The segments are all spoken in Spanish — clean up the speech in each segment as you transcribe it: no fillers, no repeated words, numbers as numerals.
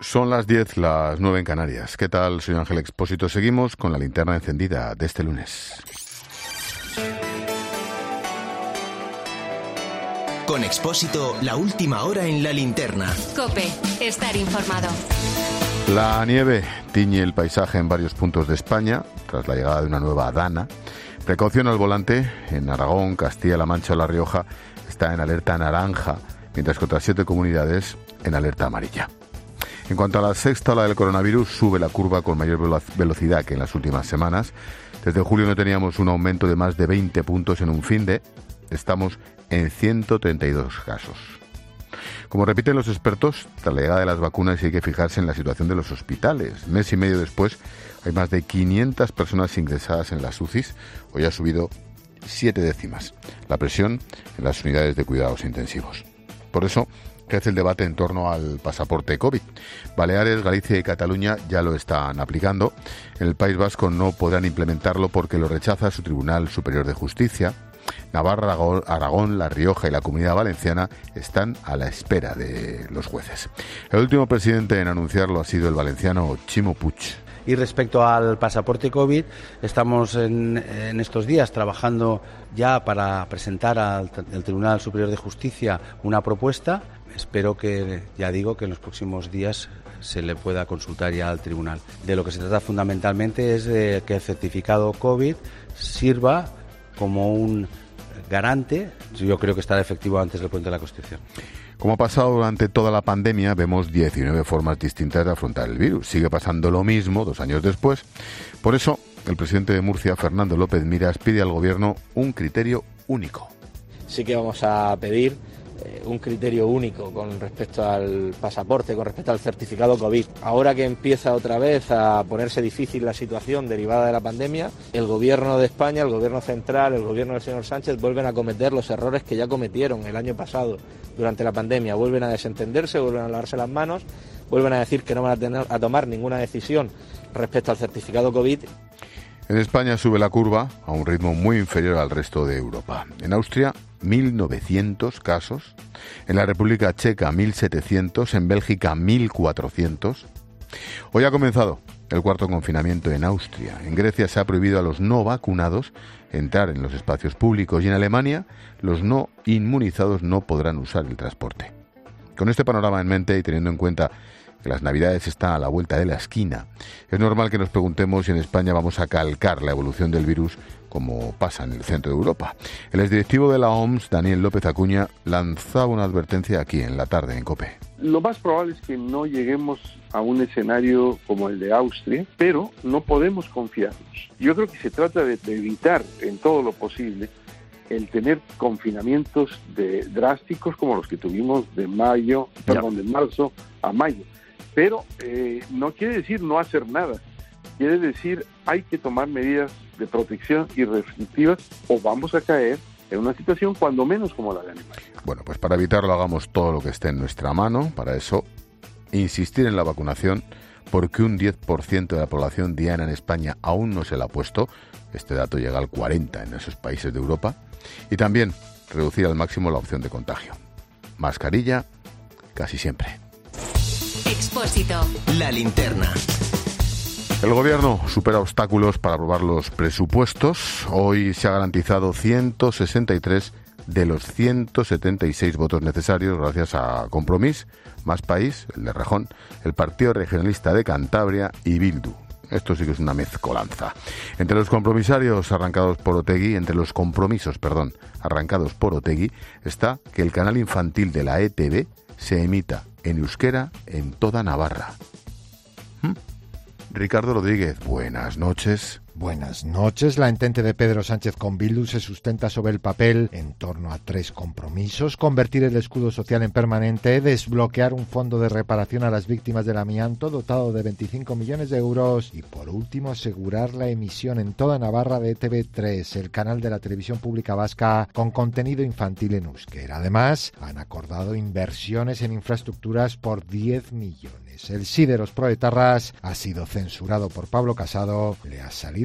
Son las 10, las 9 en Canarias. ¿Qué tal? Soy Ángel Expósito. Seguimos con la linterna encendida de este lunes. Con Expósito, la última hora en la linterna. COPE, estar informado. La nieve tiñe el paisaje en varios puntos de España tras la llegada de una nueva dana. Precaución al volante. En Aragón, Castilla-La Mancha o La Rioja está en alerta naranja, mientras que otras 7 comunidades en alerta amarilla. En cuanto a la sexta ola del coronavirus, sube la curva con mayor velocidad que en las últimas semanas. Desde julio no teníamos un aumento de más de 20 puntos en un finde. Estamos en 132 casos. Como repiten los expertos, tras la llegada de las vacunas hay que fijarse en la situación de los hospitales. Mes y medio después, hay más de 500 personas ingresadas en las UCIs. Hoy ha subido 7 décimas la presión en las unidades de cuidados intensivos. Por eso crece el debate en torno al pasaporte COVID. Baleares, Galicia y Cataluña ya lo están aplicando. En el País Vasco no podrán implementarlo porque lo rechaza su Tribunal Superior de Justicia. Navarra, Aragón, La Rioja y la Comunidad Valenciana están a la espera de los jueces. El último presidente en anunciarlo ha sido el valenciano Ximo Puig. Y respecto al pasaporte COVID, estamos en estos días trabajando ya para presentar al Tribunal Superior de Justicia una propuesta. Espero que, ya digo, que en los próximos días se le pueda consultar ya al tribunal. De lo que se trata fundamentalmente es de que el certificado COVID sirva como un garante. Yo creo que estará efectivo antes del puente de la Constitución. Como ha pasado durante toda la pandemia, vemos 19 formas distintas de afrontar el virus. Sigue pasando lo mismo 2 años después. Por eso, el presidente de Murcia, Fernando López Miras, pide al Gobierno un criterio único. Sí que vamos a pedir un criterio único con respecto al pasaporte, con respecto al certificado COVID. Ahora que empieza otra vez a ponerse difícil la situación derivada de la pandemia, el Gobierno de España, el Gobierno central, el Gobierno del señor Sánchez vuelven a cometer los errores que ya cometieron el año pasado durante la pandemia. Vuelven a desentenderse, vuelven a lavarse las manos, vuelven a decir que no van a tomar ninguna decisión respecto al certificado COVID. En España sube la curva a un ritmo muy inferior al resto de Europa. En Austria, 1.900 casos. En la República Checa, 1.700. En Bélgica, 1.400. Hoy ha comenzado el cuarto confinamiento en Austria. En Grecia se ha prohibido a los no vacunados entrar en los espacios públicos y en Alemania los no inmunizados no podrán usar el transporte. Con este panorama en mente y teniendo en cuenta que las Navidades están a la vuelta de la esquina, es normal que nos preguntemos si en España vamos a calcar la evolución del virus como pasa en el centro de Europa. El exdirectivo de la OMS, Daniel López Acuña, lanzaba una advertencia aquí en la tarde en COPE. Lo más probable es que no lleguemos a un escenario como el de Austria, pero no podemos confiarnos. Yo creo que se trata de evitar en todo lo posible el tener confinamientos drásticos como los que tuvimos de marzo a mayo. Pero no quiere decir no hacer nada, quiere decir hay que tomar medidas de protección y restrictivas o vamos a caer en una situación cuando menos como la de Alemania. Bueno, pues para evitarlo hagamos todo lo que esté en nuestra mano. Para eso, insistir en la vacunación, porque un 10% de la población diana en España aún no se la ha puesto. Este dato llega al 40% en esos países de Europa. Y también reducir al máximo la opción de contagio. Mascarilla, casi siempre. Expósito. La linterna. El Gobierno supera obstáculos para aprobar los presupuestos. Hoy se ha garantizado 163 de los 176 votos necesarios gracias a Compromís, Más País, el de Rejón, el Partido Regionalista de Cantabria y Bildu. Esto sí que es una mezcolanza. Entre los compromisos arrancados por Otegi, está que el canal infantil de la ETV se emita en euskera en toda Navarra. Ricardo Rodríguez, buenas noches. Buenas noches. La entente de Pedro Sánchez con Bildu se sustenta sobre el papel en torno a 3 compromisos: convertir el escudo social en permanente, desbloquear un fondo de reparación a las víctimas del amianto dotado de 25 millones de euros y, por último, asegurar la emisión en toda Navarra de TV3, el canal de la televisión pública vasca con contenido infantil en euskera. Además, han acordado inversiones en infraestructuras por 10 millones. El sí de los proetarras ha sido censurado por Pablo Casado. Le ha salido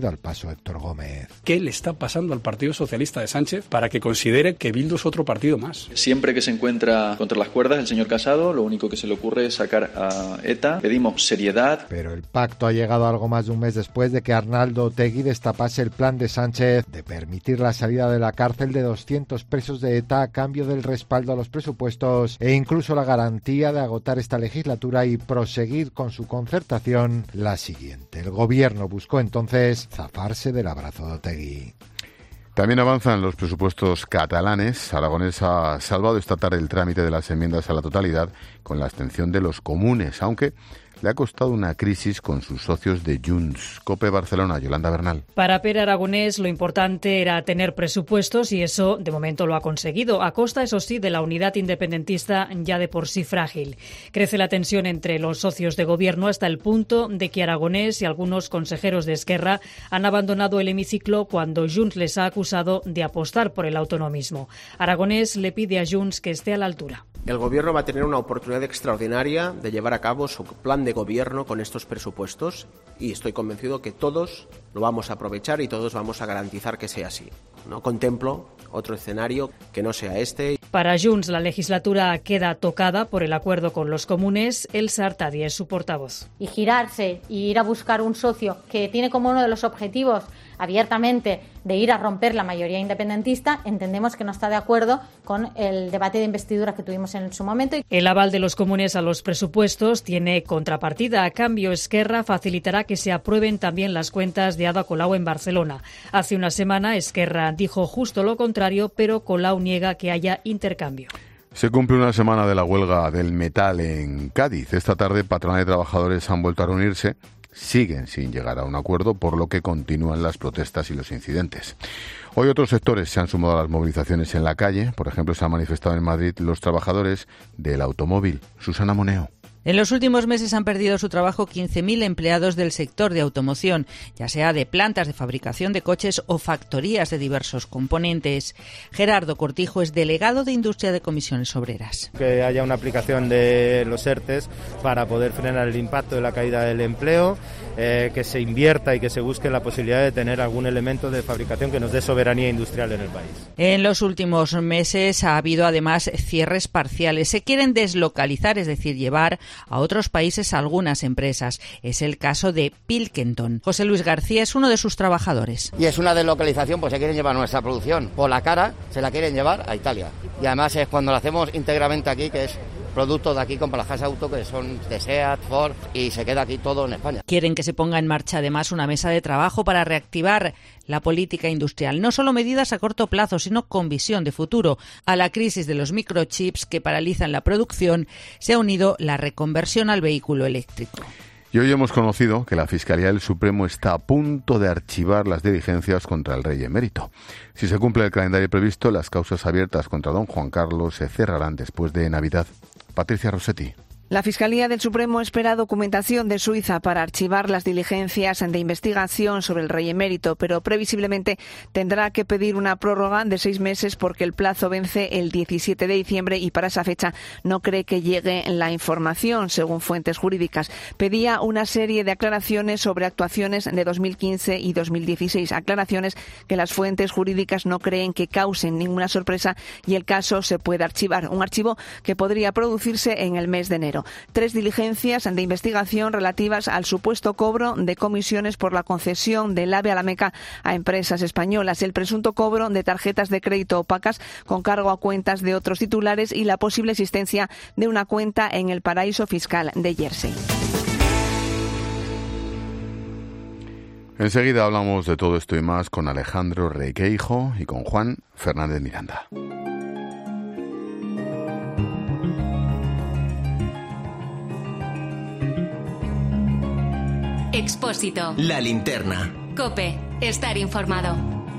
seguido al paso Héctor Gómez. ¿Qué le está pasando al Partido Socialista de Sánchez para que considere que Bildu es otro partido más? Siempre que se encuentra contra las cuerdas el señor Casado, lo único que se le ocurre es sacar a ETA. Pedimos seriedad. Pero el pacto ha llegado algo más de un mes después de que Arnaldo Otegi destapase el plan de Sánchez de permitir la salida de la cárcel de 200 presos de ETA a cambio del respaldo a los presupuestos e incluso la garantía de agotar esta legislatura y proseguir con su concertación la siguiente. El gobierno buscó entonces zafarse del abrazo de Otegi. También avanzan los presupuestos catalanes. Aragonés ha salvado esta tarde el trámite de las enmiendas a la totalidad con la abstención de los comunes, aunque le ha costado una crisis con sus socios de Junts. COPE Barcelona, Yolanda Bernal. Para Pere Aragonés lo importante era tener presupuestos y eso de momento lo ha conseguido, a costa, eso sí, de la unidad independentista ya de por sí frágil. Crece la tensión entre los socios de gobierno hasta el punto de que Aragonés y algunos consejeros de Esquerra han abandonado el hemiciclo cuando Junts les ha acusado de apostar por el autonomismo. Aragonés le pide a Junts que esté a la altura. El Gobierno va a tener una oportunidad extraordinaria de llevar a cabo su plan de gobierno con estos presupuestos y estoy convencido que todos lo vamos a aprovechar y todos vamos a garantizar que sea así. No contemplo otro escenario que no sea este. Para Junts, la legislatura queda tocada por el acuerdo con los comunes. Elsa Artadi es su portavoz. Y girarse y ir a buscar un socio que tiene como uno de los objetivos abiertamente de ir a romper la mayoría independentista, entendemos que no está de acuerdo con el debate de investidura que tuvimos en su momento. El aval de los comunes a los presupuestos tiene contrapartida. A cambio, Esquerra facilitará que se aprueben también las cuentas de Ada Colau en Barcelona. Hace una semana, Esquerra dijo justo lo contrario, pero Colau niega que haya intercambio. Se cumple una semana de la huelga del metal en Cádiz. Esta tarde, patronal y trabajadores han vuelto a reunirse. Siguen sin llegar a un acuerdo, por lo que continúan las protestas y los incidentes. Hoy otros sectores se han sumado a las movilizaciones en la calle. Por ejemplo, se han manifestado en Madrid los trabajadores del automóvil. Susana Moneo. En los últimos meses han perdido su trabajo 15.000 empleados del sector de automoción, ya sea de plantas de fabricación de coches o factorías de diversos componentes. Gerardo Cortijo es delegado de Industria de Comisiones Obreras. Que haya una aplicación de los ERTEs para poder frenar el impacto de la caída del empleo, que se invierta y que se busque la posibilidad de tener algún elemento de fabricación que nos dé soberanía industrial en el país. En los últimos meses ha habido además cierres parciales. Se quieren deslocalizar, es decir, llevar a otros países algunas empresas. Es el caso de Pilkington. José Luis García es uno de sus trabajadores. Y es una deslocalización, pues se quieren llevar nuestra producción por la cara, se la quieren llevar a Italia. Y además es cuando la hacemos íntegramente aquí, que es producto de aquí con las auto, que son de SEAT, Ford, y se queda aquí todo en España. Quieren que se ponga en marcha además una mesa de trabajo para reactivar la política industrial. No solo medidas a corto plazo, sino con visión de futuro. A la crisis de los microchips que paralizan la producción se ha unido la reconversión al vehículo eléctrico. Y hoy hemos conocido que la Fiscalía del Supremo está a punto de archivar las diligencias contra el rey emérito. Si se cumple el calendario previsto, las causas abiertas contra don Juan Carlos se cerrarán después de Navidad. Patricia Rossetti. La Fiscalía del Supremo espera documentación de Suiza para archivar las diligencias de investigación sobre el rey emérito, pero previsiblemente tendrá que pedir una prórroga de 6 meses porque el plazo vence el 17 de diciembre y para esa fecha no cree que llegue la información, según fuentes jurídicas. Pedía una serie de aclaraciones sobre actuaciones de 2015 y 2016, aclaraciones que las fuentes jurídicas no creen que causen ninguna sorpresa y el caso se puede archivar, un archivo que podría producirse en el mes de enero. 3 diligencias de investigación relativas al supuesto cobro de comisiones por la concesión del AVE a la Meca a empresas españolas, el presunto cobro de tarjetas de crédito opacas con cargo a cuentas de otros titulares y la posible existencia de una cuenta en el paraíso fiscal de Jersey. Enseguida hablamos de todo esto y más con Alejandro Requeijo y con Juan Fernández Miranda. Expósito. La linterna. COPE. Estar informado.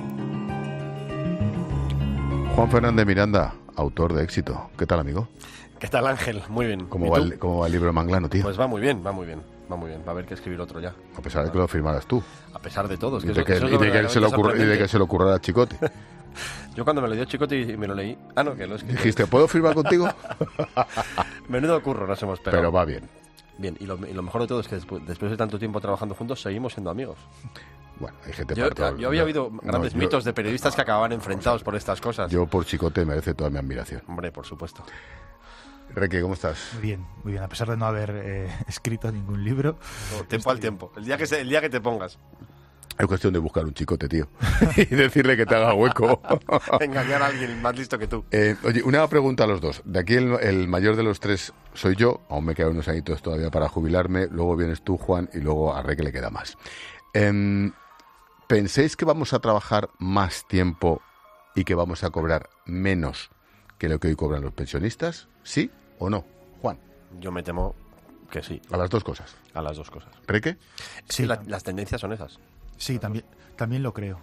Juan Fernández Miranda, autor de Éxito. ¿Qué tal, amigo? ¿Qué tal, Ángel? Muy bien. ¿Cómo va el libro de Manglano, tío? Pues va muy bien. Va muy bien. Va a haber que escribir otro ya. A pesar de que lo firmaras tú. A pesar de todo. Y de que se le ocurriera a Chicote. Yo cuando me lo dio Chicote y me lo leí... Ah, no, que lo escribí. Dijiste, ¿puedo firmar contigo? Menudo curro nos hemos pegado. Pero va bien. Bien, y lo mejor de todo es que después de tanto tiempo trabajando juntos seguimos siendo amigos. Bueno, hay gente yo había oído grandes mitos de periodistas que acababan enfrentados por estas cosas. Yo por Chicote merece toda mi admiración. Hombre, por supuesto. Reque, ¿cómo estás? Muy bien. A pesar de no haber escrito ningún libro. Tiempo al tiempo. El día que te pongas. Es cuestión de buscar un chicote, tío. Y decirle que te haga hueco. Engañar a alguien más listo que tú. Oye, una pregunta a los dos. De aquí el mayor de los tres soy yo. Aún me quedan unos añitos todavía para jubilarme. Luego vienes tú, Juan, y luego a Reque le queda más. ¿Pensáis que vamos a trabajar más tiempo y que vamos a cobrar menos que lo que hoy cobran los pensionistas? ¿Sí o no, Juan? Yo me temo que sí. ¿A las dos cosas? A las dos cosas. ¿Reque? Sí, las tendencias son esas. Sí, también lo creo.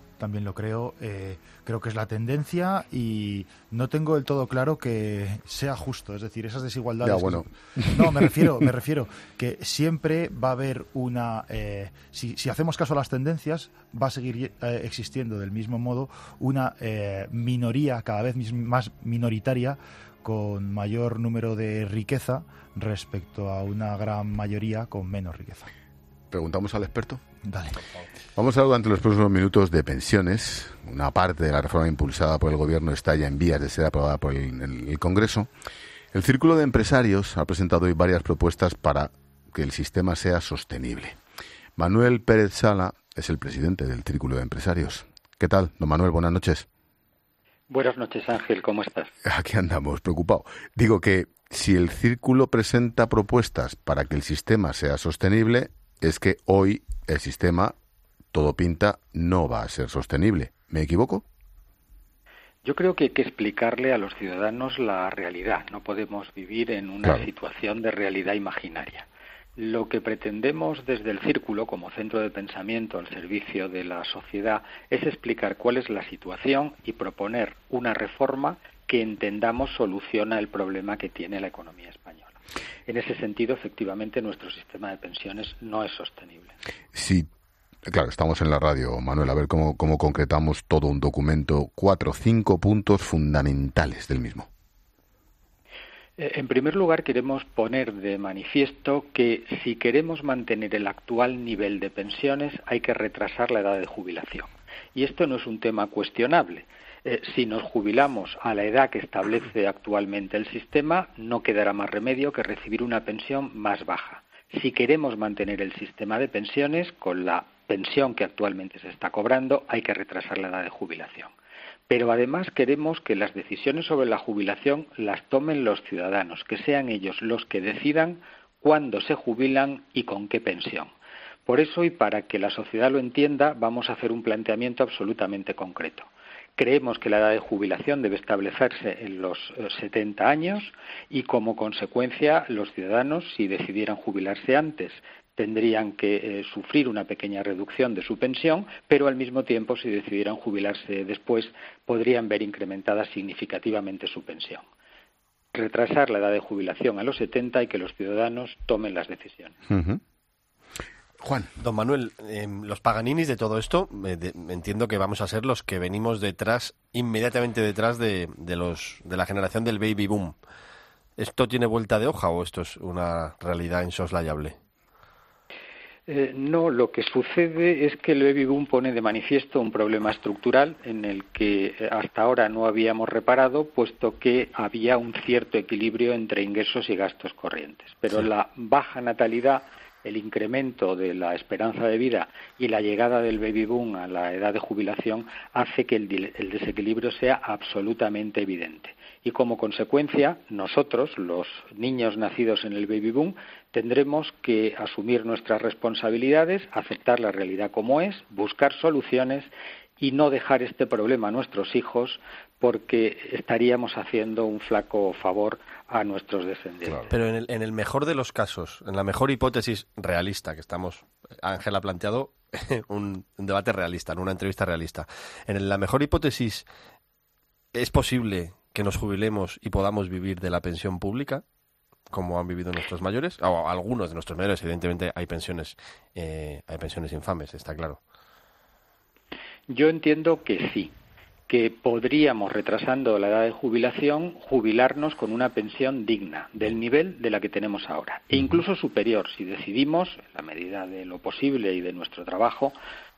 Creo que es la tendencia y no tengo del todo claro que sea justo. Es decir, esas desigualdades... Ya, bueno. No, me refiero que siempre va a haber una... si hacemos caso a las tendencias, va a seguir existiendo del mismo modo una minoría cada vez más minoritaria con mayor número de riqueza respecto a una gran mayoría con menos riqueza. ¿Preguntamos al experto? Dale. Vamos a hablar durante los próximos minutos de pensiones. Una parte de la reforma impulsada por el Gobierno está ya en vías de ser aprobada por el Congreso. El Círculo de Empresarios ha presentado hoy varias propuestas para que el sistema sea sostenible. Manuel Pérez Sala es el presidente del Círculo de Empresarios. ¿Qué tal, don Manuel? Buenas noches. Buenas noches, Ángel. ¿Cómo estás? Aquí andamos, preocupado. Digo que si el Círculo presenta propuestas para que el sistema sea sostenible, es que hoy el sistema, todo pinta, no va a ser sostenible. ¿Me equivoco? Yo creo que hay que explicarle a los ciudadanos la realidad. No podemos vivir en una situación de realidad imaginaria. Lo que pretendemos desde el Círculo, como centro de pensamiento al servicio de la sociedad, es explicar cuál es la situación y proponer una reforma que entendamos soluciona el problema que tiene la economía española. En ese sentido, efectivamente, nuestro sistema de pensiones no es sostenible. Sí, claro, estamos en la radio, Manuel, a ver cómo concretamos todo un documento, 4 o 5 puntos fundamentales del mismo. En primer lugar, queremos poner de manifiesto que si queremos mantener el actual nivel de pensiones, hay que retrasar la edad de jubilación. Y esto no es un tema cuestionable. Si nos jubilamos a la edad que establece actualmente el sistema, no quedará más remedio que recibir una pensión más baja. Si queremos mantener el sistema de pensiones, con la pensión que actualmente se está cobrando, hay que retrasar la edad de jubilación. Pero además queremos que las decisiones sobre la jubilación las tomen los ciudadanos, que sean ellos los que decidan cuándo se jubilan y con qué pensión. Por eso, y para que la sociedad lo entienda, vamos a hacer un planteamiento absolutamente concreto. Creemos que la edad de jubilación debe establecerse en los 70 años y, como consecuencia, los ciudadanos, si decidieran jubilarse antes, tendrían que sufrir una pequeña reducción de su pensión, pero al mismo tiempo, si decidieran jubilarse después, podrían ver incrementada significativamente su pensión. Retrasar la edad de jubilación a los 70 y que los ciudadanos tomen las decisiones. Uh-huh. Juan. Don Manuel, los Paganinis de todo esto, entiendo que vamos a ser los que venimos inmediatamente detrás de la generación del baby boom. ¿Esto tiene vuelta de hoja o esto es una realidad insoslayable? No, lo que sucede es que el baby boom pone de manifiesto un problema estructural en el que hasta ahora no habíamos reparado, puesto que había un cierto equilibrio entre ingresos y gastos corrientes. Pero la baja natalidad, el incremento de la esperanza de vida y la llegada del baby boom a la edad de jubilación hace que el desequilibrio sea absolutamente evidente. Y como consecuencia, nosotros, los niños nacidos en el baby boom, tendremos que asumir nuestras responsabilidades, aceptar la realidad como es, buscar soluciones y no dejar este problema a nuestros hijos, porque estaríamos haciendo un flaco favor a nuestros descendientes. Claro. Pero en el mejor de los casos, en la mejor hipótesis realista que estamos, Ángel ha planteado un debate realista, en una entrevista realista. En la mejor hipótesis, ¿es posible que nos jubilemos y podamos vivir de la pensión pública, como han vivido nuestros mayores? O algunos de nuestros mayores, evidentemente hay pensiones infames, está claro. Yo entiendo que sí, que podríamos, retrasando la edad de jubilación, jubilarnos con una pensión digna, del nivel de la que tenemos ahora, e incluso superior, si decidimos, en la medida de lo posible y de nuestro trabajo,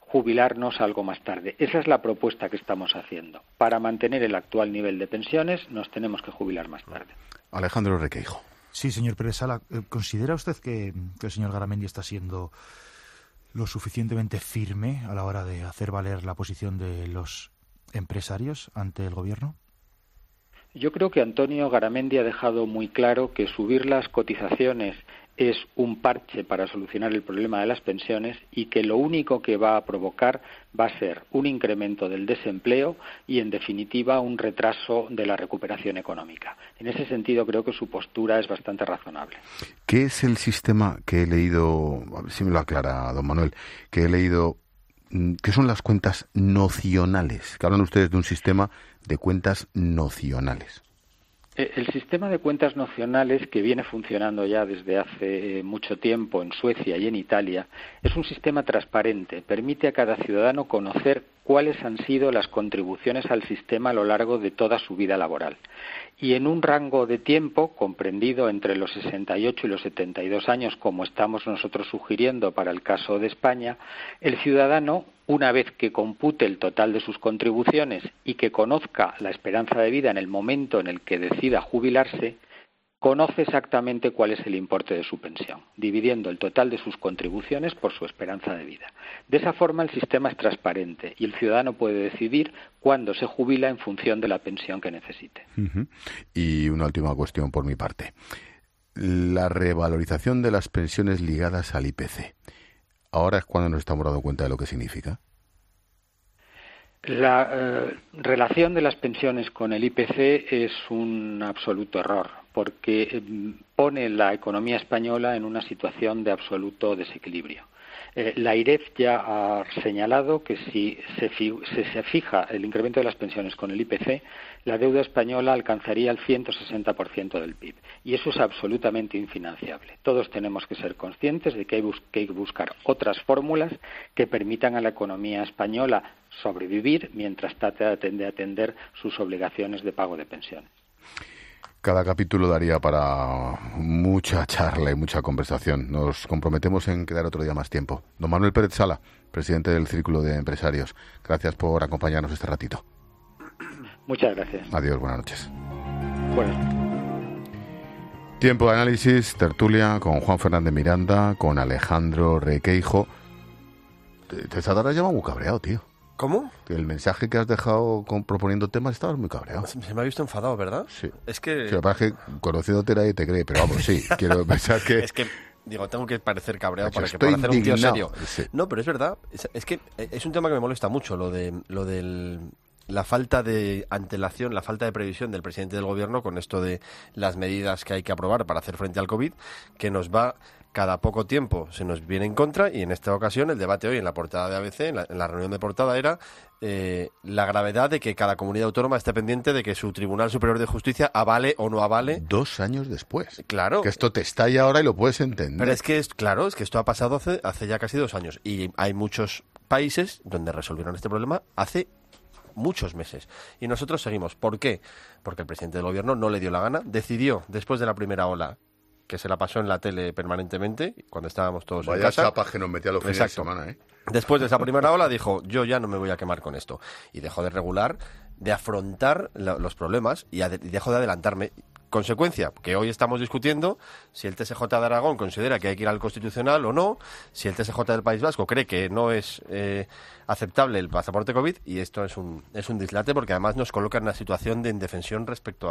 jubilarnos algo más tarde. Esa es la propuesta que estamos haciendo. Para mantener el actual nivel de pensiones nos tenemos que jubilar más tarde. Alejandro Requeijo. Sí, señor Pérez Sala, ¿considera usted que el señor Garamendi está siendo lo suficientemente firme a la hora de hacer valer la posición de los empresarios ante el Gobierno? Yo creo que Antonio Garamendi ha dejado muy claro que subir las cotizaciones es un parche para solucionar el problema de las pensiones y que lo único que va a provocar va a ser un incremento del desempleo y, en definitiva, un retraso de la recuperación económica. En ese sentido, creo que su postura es bastante razonable. ¿Qué es el sistema que he leído, a ver si me lo aclara don Manuel, que he leído, qué son las cuentas nocionales? Que hablan ustedes de un sistema de cuentas nocionales. El sistema de cuentas nocionales, que viene funcionando ya desde hace mucho tiempo en Suecia y en Italia, es un sistema transparente. Permite a cada ciudadano conocer cuáles han sido las contribuciones al sistema a lo largo de toda su vida laboral. Y en un rango de tiempo comprendido entre los 68 y los 72 años, como estamos nosotros sugiriendo para el caso de España, el ciudadano, una vez que compute el total de sus contribuciones y que conozca la esperanza de vida en el momento en el que decida jubilarse, conoce exactamente cuál es el importe de su pensión, dividiendo el total de sus contribuciones por su esperanza de vida. De esa forma el sistema es transparente y el ciudadano puede decidir cuándo se jubila en función de la pensión que necesite. Uh-huh. Y una última cuestión por mi parte. La revalorización de las pensiones ligadas al IPC. ¿Ahora es cuando nos estamos dando cuenta de lo que significa? La relación de las pensiones con el IPC es un absoluto error, porque pone la economía española en una situación de absoluto desequilibrio. La AIREF ya ha señalado que si se fija el incremento de las pensiones con el IPC, la deuda española alcanzaría el 160% del PIB. Y eso es absolutamente infinanciable. Todos tenemos que ser conscientes de que hay que buscar otras fórmulas que permitan a la economía española sobrevivir mientras trata de atender sus obligaciones de pago de pensiones. Cada capítulo daría para mucha charla y mucha conversación. Nos comprometemos en quedar otro día más tiempo. Don Manuel Pérez Sala, presidente del Círculo de Empresarios, gracias por acompañarnos este ratito. Muchas gracias. Adiós, buenas noches. Buenas noches. Tiempo de análisis, tertulia con Juan Fernández Miranda, con Alejandro Requeijo. Te estarás llamado muy cabreado, tío. ¿Cómo? El mensaje que has dejado proponiendo temas, estabas muy cabreado. Se me ha visto enfadado, ¿verdad? Sí. Es que... Sí, que conociéndote nadie te cree, pero vamos, sí, quiero pensar que... Es que, digo, tengo que parecer cabreado para estoy parecer un tío serio. Sí. No, pero es verdad. Es que es un tema que me molesta mucho, lo de la falta de antelación, la falta de previsión del presidente del gobierno con esto de las medidas que hay que aprobar para hacer frente al COVID, que nos va... Cada poco tiempo se nos viene en contra y en esta ocasión el debate hoy en la portada de ABC, en la reunión de portada, era la gravedad de que cada comunidad autónoma esté pendiente de que su Tribunal Superior de Justicia avale o no avale. 2 años después. Claro. Que esto te estalla ahora y lo puedes entender. Pero es que, claro, es que esto ha pasado hace ya casi 2 años y hay muchos países donde resolvieron este problema hace muchos meses. Y nosotros seguimos. ¿Por qué? Porque el presidente del gobierno no le dio la gana, decidió, después de la primera ola, que se la pasó en la tele permanentemente cuando estábamos todos en casa. Vaya chapas que nos metía los fines de semana, ¿eh? Después de esa primera ola dijo, yo ya no me voy a quemar con esto. Y dejó de regular, de afrontar los problemas y dejó de adelantarme. Consecuencia, que hoy estamos discutiendo si el TSJ de Aragón considera que hay que ir al Constitucional o no, si el TSJ del País Vasco cree que no es aceptable el pasaporte COVID, y esto es un dislate porque además nos coloca en una situación de indefensión respecto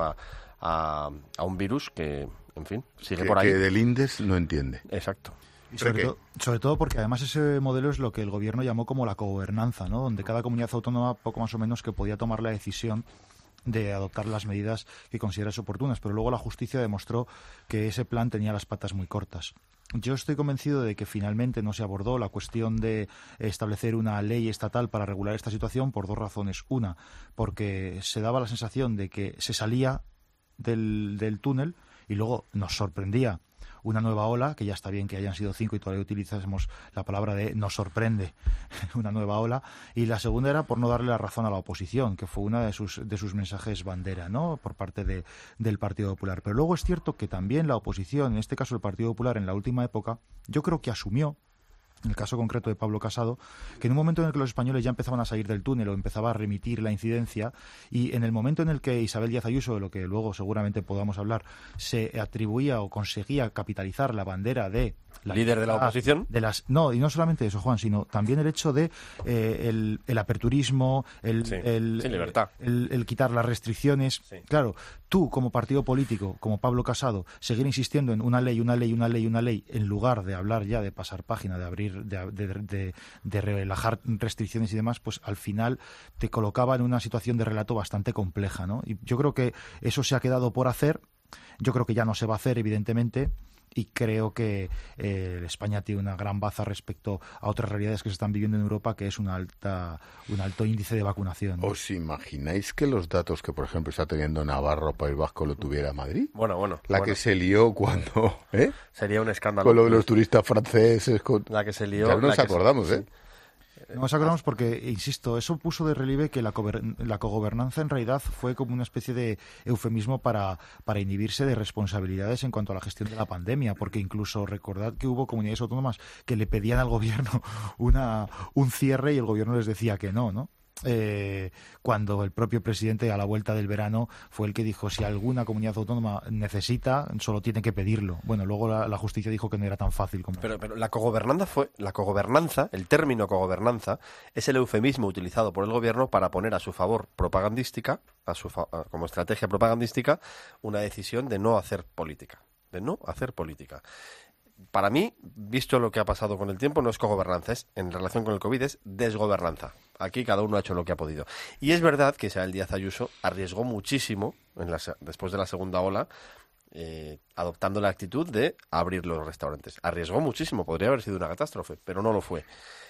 a un virus que, en fin, sigue por ahí. Que del INDES no entiende. Exacto. Y sobre todo porque además ese modelo es lo que el gobierno llamó como la cogobernanza, ¿no? Donde cada comunidad autónoma poco más o menos que podía tomar la decisión de adoptar las medidas que consideras oportunas, pero luego la justicia demostró que ese plan tenía las patas muy cortas. Yo estoy convencido de que finalmente no se abordó la cuestión de establecer una ley estatal para regular esta situación por 2 razones. Una, porque se daba la sensación de que se salía del túnel y luego nos sorprendía una nueva ola, que ya está bien que hayan sido 5 y todavía utilizásemos la palabra de nos sorprende una nueva ola, y la segunda era por no darle la razón a la oposición, que fue una de sus mensajes bandera, ¿no?, por parte del Partido Popular. Pero luego es cierto que también la oposición, en este caso el Partido Popular en la última época, yo creo que asumió en el caso concreto de Pablo Casado, que en un momento en el que los españoles ya empezaban a salir del túnel o empezaba a remitir la incidencia, y en el momento en el que Isabel Díaz Ayuso, de lo que luego seguramente podamos hablar, se atribuía o conseguía capitalizar la bandera de la líder de la oposición, no, y no solamente eso, Juan, sino también el hecho de el aperturismo, el quitar las restricciones. Sí. Claro, tú como partido político, como Pablo Casado, seguir insistiendo en una ley, en lugar de hablar ya de pasar página, de abrir, de relajar restricciones y demás, pues al final te colocaba en una situación de relato bastante compleja, ¿no? Y yo creo que eso se ha quedado por hacer. Yo creo que ya no se va a hacer, evidentemente, y creo que España tiene una gran baza respecto a otras realidades que se están viviendo en Europa, que es un alto índice de vacunación, ¿no? ¿Os imagináis que los datos que, por ejemplo, está teniendo Navarra o País Vasco lo tuviera Madrid? Que se lió cuando... Sería un escándalo. Con lo de los turistas franceses. La que se lió... Claro, nos acordamos, ¿eh? No nos acordamos porque, insisto, eso puso de relieve que la cogobernanza en realidad fue como una especie de eufemismo para inhibirse de responsabilidades en cuanto a la gestión de la pandemia, porque incluso recordad que hubo comunidades autónomas que le pedían al gobierno un cierre y el gobierno les decía que no, ¿no? Cuando el propio presidente a la vuelta del verano fue el que dijo si alguna comunidad autónoma necesita, solo tiene que pedirlo. Bueno, luego la justicia dijo que no era tan fácil como... Pero la cogobernanza, el término cogobernanza, es el eufemismo utilizado por el gobierno para poner a su favor propagandística, como estrategia propagandística, una decisión de no hacer política. Para mí, visto lo que ha pasado con el tiempo, no es cogobernanza, es, en relación con el COVID, es desgobernanza. Aquí cada uno ha hecho lo que ha podido. Y es verdad que Isabel Díaz Ayuso arriesgó muchísimo, después de la segunda ola, adoptando la actitud de abrir los restaurantes. Arriesgó muchísimo, podría haber sido una catástrofe, pero no lo fue.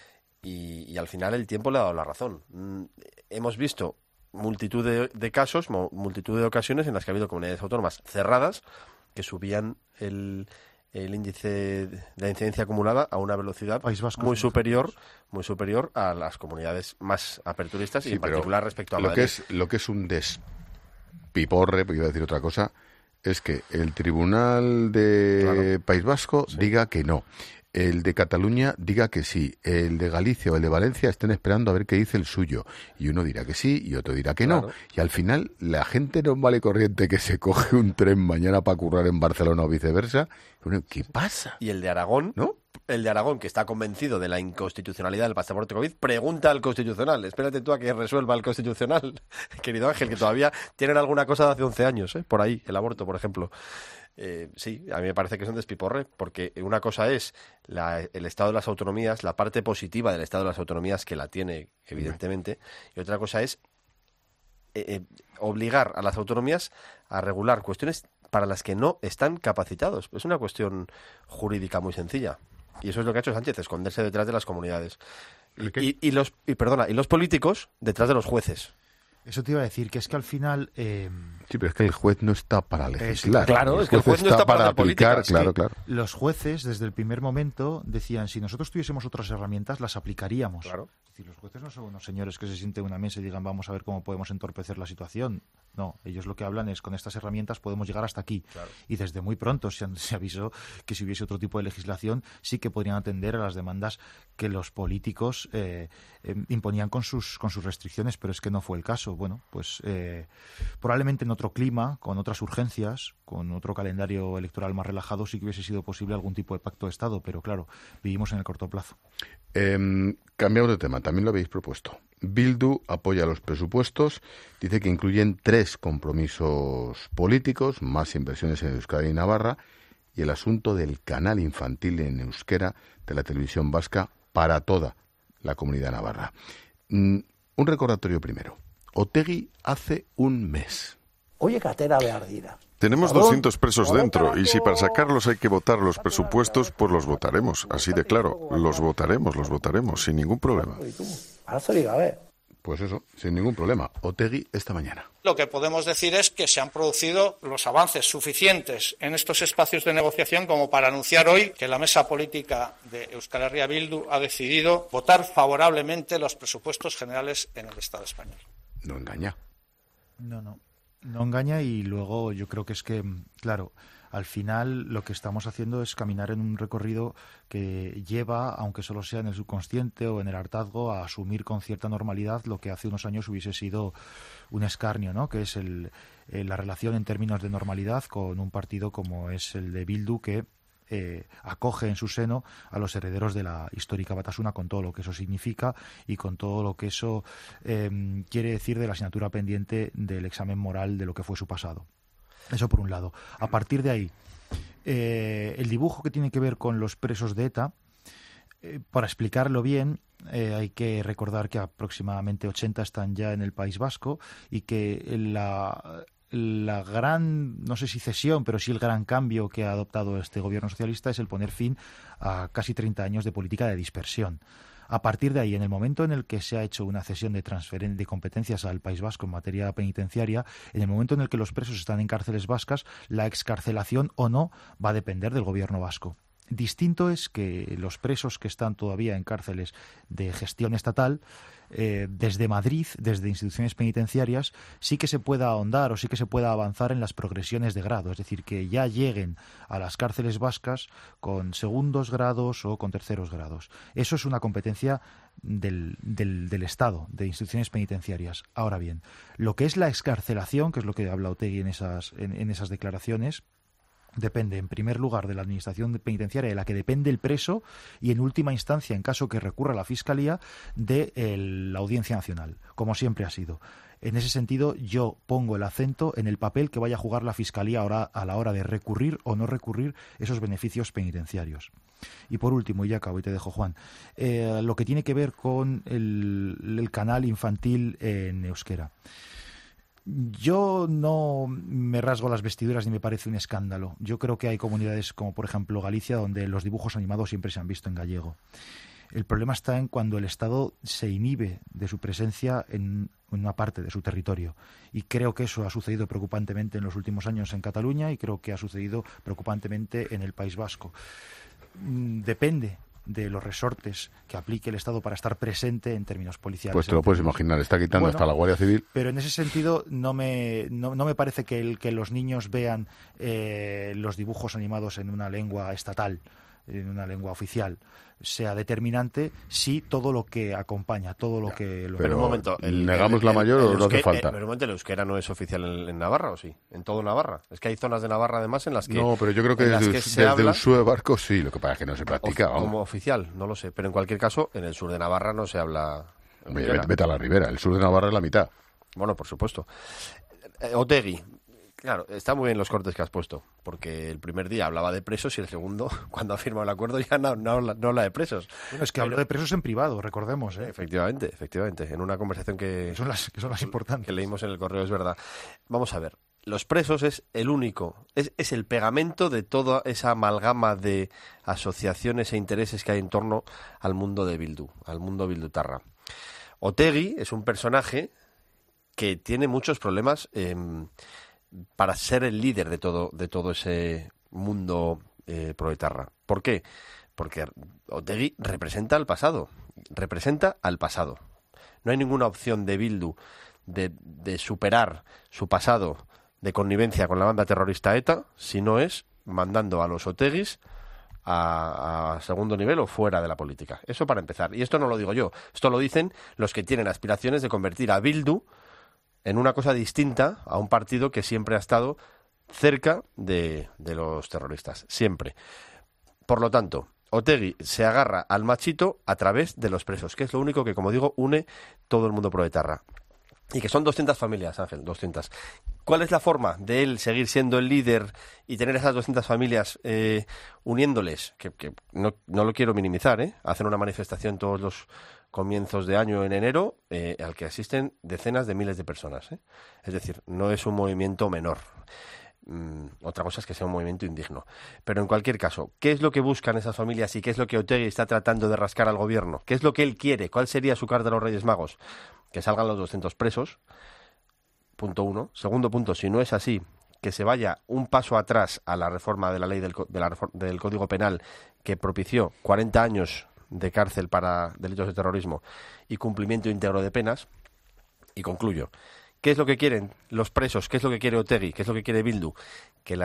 Y al final el tiempo le ha dado la razón. Hemos visto multitud de casos, multitud de ocasiones en las que ha habido comunidades autónomas cerradas que subían el índice de la incidencia acumulada a una velocidad muy superior a las comunidades más aperturistas, y en particular respecto a Madrid. Lo que es un despiporre, porque iba a decir otra cosa, es que el Tribunal de País Vasco diga que no, el de Cataluña diga que sí, el de Galicia o el de Valencia estén esperando a ver qué dice el suyo, y uno dirá que sí y otro dirá que no, y al final la gente normal y corriente que se coge un tren mañana para currar en Barcelona o viceversa, ¿qué pasa? Y el de Aragón, ¿no? El de Aragón, que está convencido de la inconstitucionalidad del pasaporte COVID, pregunta al Constitucional. Espérate tú a que resuelva el Constitucional, querido Ángel, que todavía tienen alguna cosa de hace 11 años, por ahí, el aborto, por ejemplo. Sí, a mí me parece que es un despiporre, porque una cosa es el estado de las autonomías, la parte positiva del estado de las autonomías, que la tiene, evidentemente, y otra cosa es obligar a las autonomías a regular cuestiones para las que no están capacitados. Es una cuestión jurídica muy sencilla. Y eso es lo que ha hecho Sánchez, esconderse detrás de las comunidades. Y los políticos detrás de los jueces. Eso te iba a decir, que es que al final... Sí, pero es que el juez no está para legislar. Claro, es que el juez no está para aplicar, claro. Los jueces, desde el primer momento, decían, si nosotros tuviésemos otras herramientas, las aplicaríamos. Claro. Es decir, los jueces no son unos señores que se sienten en una mesa y digan, vamos a ver cómo podemos entorpecer la situación. No, ellos lo que hablan es, con estas herramientas podemos llegar hasta aquí. Claro. Y desde muy pronto se avisó que si hubiese otro tipo de legislación, sí que podrían atender a las demandas que los políticos imponían con sus restricciones, pero es que no fue el caso. Bueno, pues probablemente en otro clima, con otras urgencias, con otro calendario electoral más relajado, sí que hubiese sido posible algún tipo de pacto de Estado, pero claro, vivimos en el corto plazo. Cambiamos de tema, también lo habéis propuesto. Bildu apoya los presupuestos, dice que incluyen 3 compromisos políticos, más inversiones en Euskadi y Navarra, y el asunto del canal infantil en euskera de la televisión vasca para toda la comunidad navarra. Un recordatorio primero. Otegi hace un mes. Oye, catera de ardida. Tenemos 200 presos dentro, y si para sacarlos hay que votar los presupuestos, pues los votaremos, así de claro. Los votaremos, sin ningún problema. Pues eso, sin ningún problema. Otegi esta mañana. Lo que podemos decir es que se han producido los avances suficientes en estos espacios de negociación como para anunciar hoy que la mesa política de Euskal Herria Bildu ha decidido votar favorablemente los presupuestos generales en el Estado español. No engaña. No engaña, y luego yo creo que es que, claro, al final lo que estamos haciendo es caminar en un recorrido que lleva, aunque solo sea en el subconsciente o en el hartazgo, a asumir con cierta normalidad lo que hace unos años hubiese sido un escarnio, ¿no? Que es la relación en términos de normalidad con un partido como es el de Bildu, que acoge en su seno a los herederos de la histórica Batasuna, con todo lo que eso significa y con todo lo que eso quiere decir de la asignatura pendiente del examen moral de lo que fue su pasado. Eso por un lado. A partir de ahí, el dibujo que tiene que ver con los presos de ETA, para explicarlo bien, hay que recordar que aproximadamente 80 están ya en el País Vasco y que la gran, no sé si cesión, pero sí el gran cambio que ha adoptado este gobierno socialista es el poner fin a casi 30 años de política de dispersión. A partir de ahí, en el momento en el que se ha hecho una cesión de competencias al País Vasco en materia penitenciaria, en el momento en el que los presos están en cárceles vascas, la excarcelación o no va a depender del gobierno vasco. Distinto es que los presos que están todavía en cárceles de gestión estatal, desde Madrid, desde instituciones penitenciarias, sí que se pueda ahondar o sí que se pueda avanzar en las progresiones de grado, es decir, que ya lleguen a las cárceles vascas con segundos grados o con terceros grados. Eso es una competencia del Estado, de instituciones penitenciarias. Ahora bien, lo que es la excarcelación, que es lo que habla Otegi en esas declaraciones, depende, en primer lugar, de la administración penitenciaria, de la que depende el preso, y en última instancia, en caso que recurra a la Fiscalía, de la Audiencia Nacional, como siempre ha sido. En ese sentido, yo pongo el acento en el papel que vaya a jugar la Fiscalía ahora a la hora de recurrir o no recurrir esos beneficios penitenciarios. Y por último, y ya acabo y te dejo, Juan, lo que tiene que ver con el canal infantil en euskera. Yo no me rasgo las vestiduras ni me parece un escándalo. Yo creo que hay comunidades como, por ejemplo, Galicia, donde los dibujos animados siempre se han visto en gallego. El problema está en cuando el Estado se inhibe de su presencia en una parte de su territorio. Y creo que eso ha sucedido preocupantemente en los últimos años en Cataluña y creo que ha sucedido preocupantemente en el País Vasco. Depende de los resortes que aplique el Estado para estar presente en términos policiales. Pues te lo puedes imaginar, está quitando hasta la Guardia Civil. Pero en ese sentido no me parece que los niños vean los dibujos animados en una lengua estatal, en una lengua oficial, sea determinante si todo lo que acompaña, todo lo que... Pero un momento, ¿negamos la mayor o no hace falta? Pero un momento, ¿el euskera no es oficial en Navarra o sí? ¿En todo Navarra? Es que hay zonas de Navarra además en las que... No, pero yo creo que desde el sur de Barco sí, lo que pasa es que no se practica. Como oficial, no lo sé. Pero en cualquier caso, en el sur de Navarra no se habla... Vete a la ribera, el sur de Navarra es la mitad. Bueno, por supuesto. Otegi. Claro, está muy bien los cortes que has puesto, porque el primer día hablaba de presos y el segundo, cuando ha firmado el acuerdo, ya no habla de presos. Bueno, es que habló de presos en privado, recordemos. Efectivamente, en una conversación que son las importantes. Que leímos en el correo, es verdad. Vamos a ver, los presos es el único, es el pegamento de toda esa amalgama de asociaciones e intereses que hay en torno al mundo de Bildu, al mundo bildutarra. Otegi es un personaje que tiene muchos problemas para ser el líder de todo ese mundo proetarra. ¿Por qué? Porque Otegi representa al pasado. No hay ninguna opción de Bildu de superar su pasado de connivencia con la banda terrorista ETA si no es mandando a los Otegis a segundo nivel o fuera de la política. Eso para empezar. Y esto no lo digo yo. Esto lo dicen los que tienen aspiraciones de convertir a Bildu en una cosa distinta a un partido que siempre ha estado cerca de los terroristas, siempre. Por lo tanto, Otegi se agarra al machito a través de los presos, que es lo único que, como digo, une todo el mundo proetarra. Y que son 200 familias, Ángel, 200. ¿Cuál es la forma de él seguir siendo el líder y tener esas 200 familias uniéndoles? Que no lo quiero minimizar, hacen una manifestación todos los comienzos de año en enero al que asisten decenas de miles de personas. Es decir, no es un movimiento menor. Otra cosa es que sea un movimiento indigno. Pero en cualquier caso, ¿qué es lo que buscan esas familias y qué es lo que Otegi está tratando de rascar al gobierno? ¿Qué es lo que él quiere? ¿Cuál sería su carta a los Reyes Magos? Que salgan los 200 presos, punto uno. Segundo punto, si no es así, que se vaya un paso atrás a la reforma de la ley del Código Penal que propició 40 años de cárcel para delitos de terrorismo y cumplimiento íntegro de penas. Y concluyo. ¿Qué es lo que quieren los presos? ¿Qué es lo que quiere Otegi? ¿Qué es lo que quiere Bildu? Que las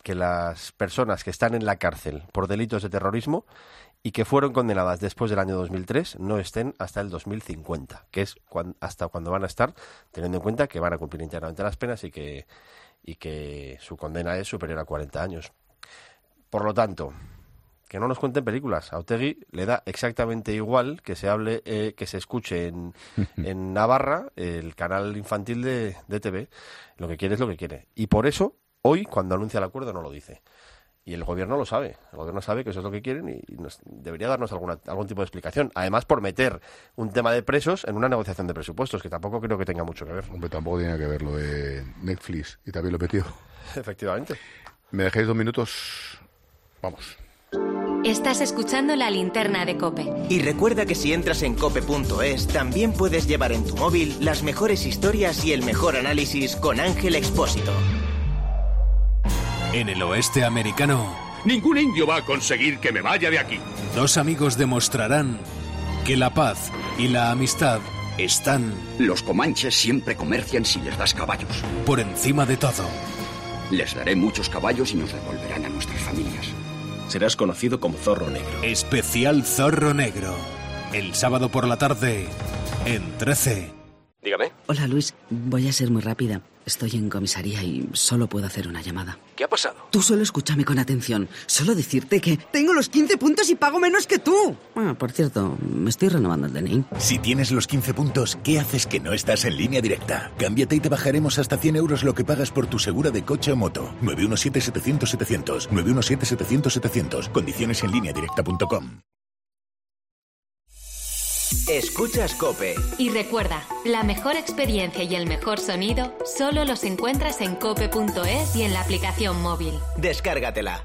que las personas que están en la cárcel por delitos de terrorismo y que fueron condenadas después del año 2003 no estén hasta el 2050, que es hasta cuando van a estar, teniendo en cuenta que van a cumplir íntegramente las penas y que su condena es superior a 40 años. Por lo tanto, que no nos cuenten películas. A Otegi le da exactamente igual que se hable, que se escuche en Navarra, el canal infantil de TV. Lo que quiere es lo que quiere. Y por eso, hoy, cuando anuncia el acuerdo, no lo dice. Y el gobierno lo sabe. El gobierno sabe que eso es lo que quieren y debería darnos algún tipo de explicación. Además, por meter un tema de presos en una negociación de presupuestos, que tampoco creo que tenga mucho que ver. Hombre, tampoco tiene que ver lo de Netflix y también lo metió. Efectivamente. ¿Me dejáis 2 minutos? Vamos. Estás escuchando La Linterna de COPE. Y recuerda que si entras en cope.es, también puedes llevar en tu móvil las mejores historias y el mejor análisis con Ángel Expósito. En el oeste americano, ningún indio va a conseguir que me vaya de aquí. 2 amigos demostrarán que la paz y la amistad están... Los comanches siempre comercian si les das caballos. Por encima de todo. Les daré muchos caballos y nos devolverán a nuestras familias. Serás conocido como Zorro Negro. Especial Zorro Negro. El sábado por la tarde, en 13. Dígame. Hola, Luis. Voy a ser muy rápida. Estoy en comisaría y solo puedo hacer una llamada. ¿Qué ha pasado? Tú solo escúchame con atención. Solo decirte que tengo los 15 puntos y pago menos que tú. Por cierto, me estoy renovando el DNI. Si tienes los 15 puntos, ¿qué haces que no estás en Línea Directa? Cámbiate y te bajaremos hasta 100 euros lo que pagas por tu segura de coche o moto. 917-700-700. 917-700-700. Condiciones en lineadirecta.com. Escuchas COPE. Y recuerda, la mejor experiencia y el mejor sonido solo los encuentras en cope.es y en la aplicación móvil. Descárgatela.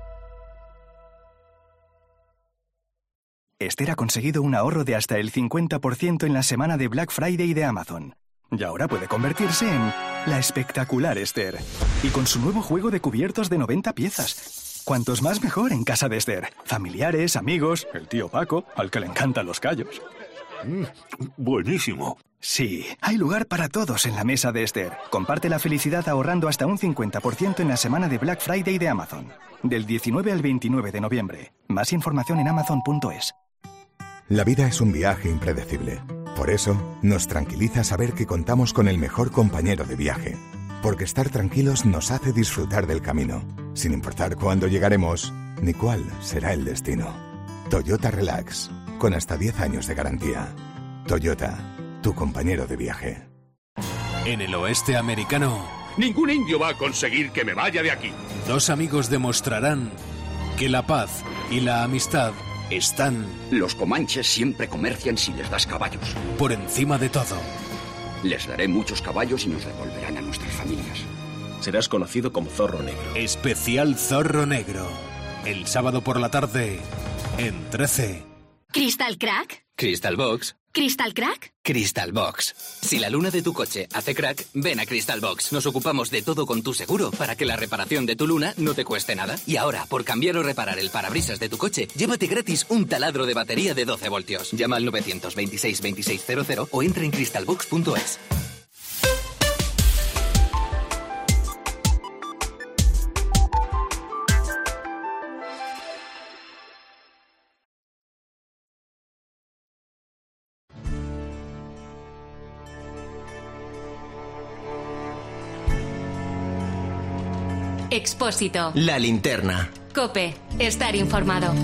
Esther ha conseguido un ahorro de hasta el 50% en la semana de Black Friday de Amazon. Y ahora puede convertirse en la espectacular Esther. Y con su nuevo juego de cubiertos de 90 piezas. Cuantos más mejor en casa de Esther. Familiares, amigos, el tío Paco, al que le encantan los callos. Buenísimo. Sí, hay lugar para todos en la mesa de Esther. Comparte la felicidad ahorrando hasta un 50% en la semana de Black Friday de Amazon. Del 19 al 29 de noviembre. Más información en amazon.es. La vida es un viaje impredecible. Por eso, nos tranquiliza saber que contamos con el mejor compañero de viaje. Porque estar tranquilos nos hace disfrutar del camino, sin importar cuándo llegaremos ni cuál será el destino. Toyota Relax, con hasta 10 años de garantía. Toyota, tu compañero de viaje. En el oeste americano, ningún indio va a conseguir que me vaya de aquí. 2 amigos demostrarán que la paz y la amistad están... Los comanches siempre comercian si les das caballos. Por encima de todo. Les daré muchos caballos y nos devolverán a nuestras familias. Serás conocido como Zorro Negro. Especial Zorro Negro. El sábado por la tarde, en 13. ¿Crystal Crack? Crystal Box. ¿Crystal Crack? Crystal Box. Si la luna de tu coche hace crack, ven a Crystal Box. Nos ocupamos de todo con tu seguro para que la reparación de tu luna no te cueste nada. Y ahora, por cambiar o reparar el parabrisas de tu coche, llévate gratis un taladro de batería de 12 voltios. Llama al 926 2600 o entra en crystalbox.es. Expósito. La Linterna. COPE. Estar informado.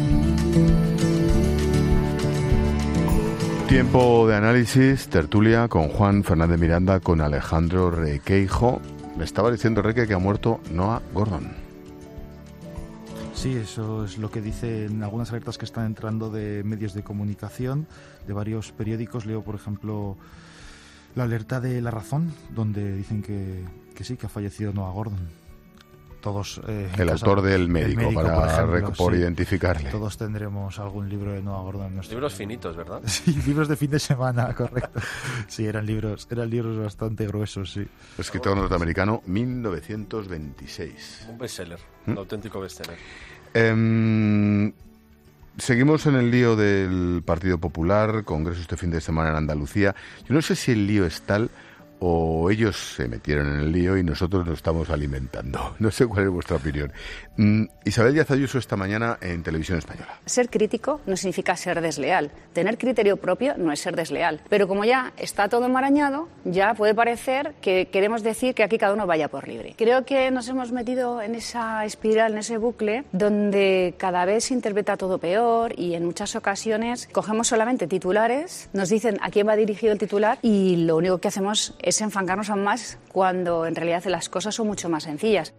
Tiempo de análisis, tertulia con Juan Fernández Miranda, con Alejandro Requeijo. Me estaba diciendo Reque que ha muerto Noah Gordon. Sí, eso es lo que dicen algunas alertas que están entrando de medios de comunicación, de varios periódicos. Leo, por ejemplo, la alerta de La Razón, donde dicen que sí, que ha fallecido Noah Gordon. Todos, el autor del médico por identificarle. Todos tendremos algún libro de Noah Gordon. Libros finitos, ¿verdad? Sí, libros de fin de semana, correcto. Sí, eran libros bastante gruesos, sí. Escritor norteamericano, 1926. Un bestseller, un auténtico bestseller. Seguimos en el lío del Partido Popular, congreso este fin de semana en Andalucía. Yo no sé si el lío es tal o ellos se metieron en el lío y nosotros nos estamos alimentando. No sé cuál es vuestra opinión. Isabel Díaz Ayuso esta mañana en Televisión Española. Ser crítico no significa ser desleal. Tener criterio propio no es ser desleal. Pero como ya está todo enmarañado, ya puede parecer que queremos decir que aquí cada uno vaya por libre. Creo que nos hemos metido en esa espiral, en ese bucle, donde cada vez se interpreta todo peor y en muchas ocasiones cogemos solamente titulares, nos dicen a quién va dirigido el titular y lo único que hacemos es enfangarnos aún más cuando en realidad las cosas son mucho más sencillas.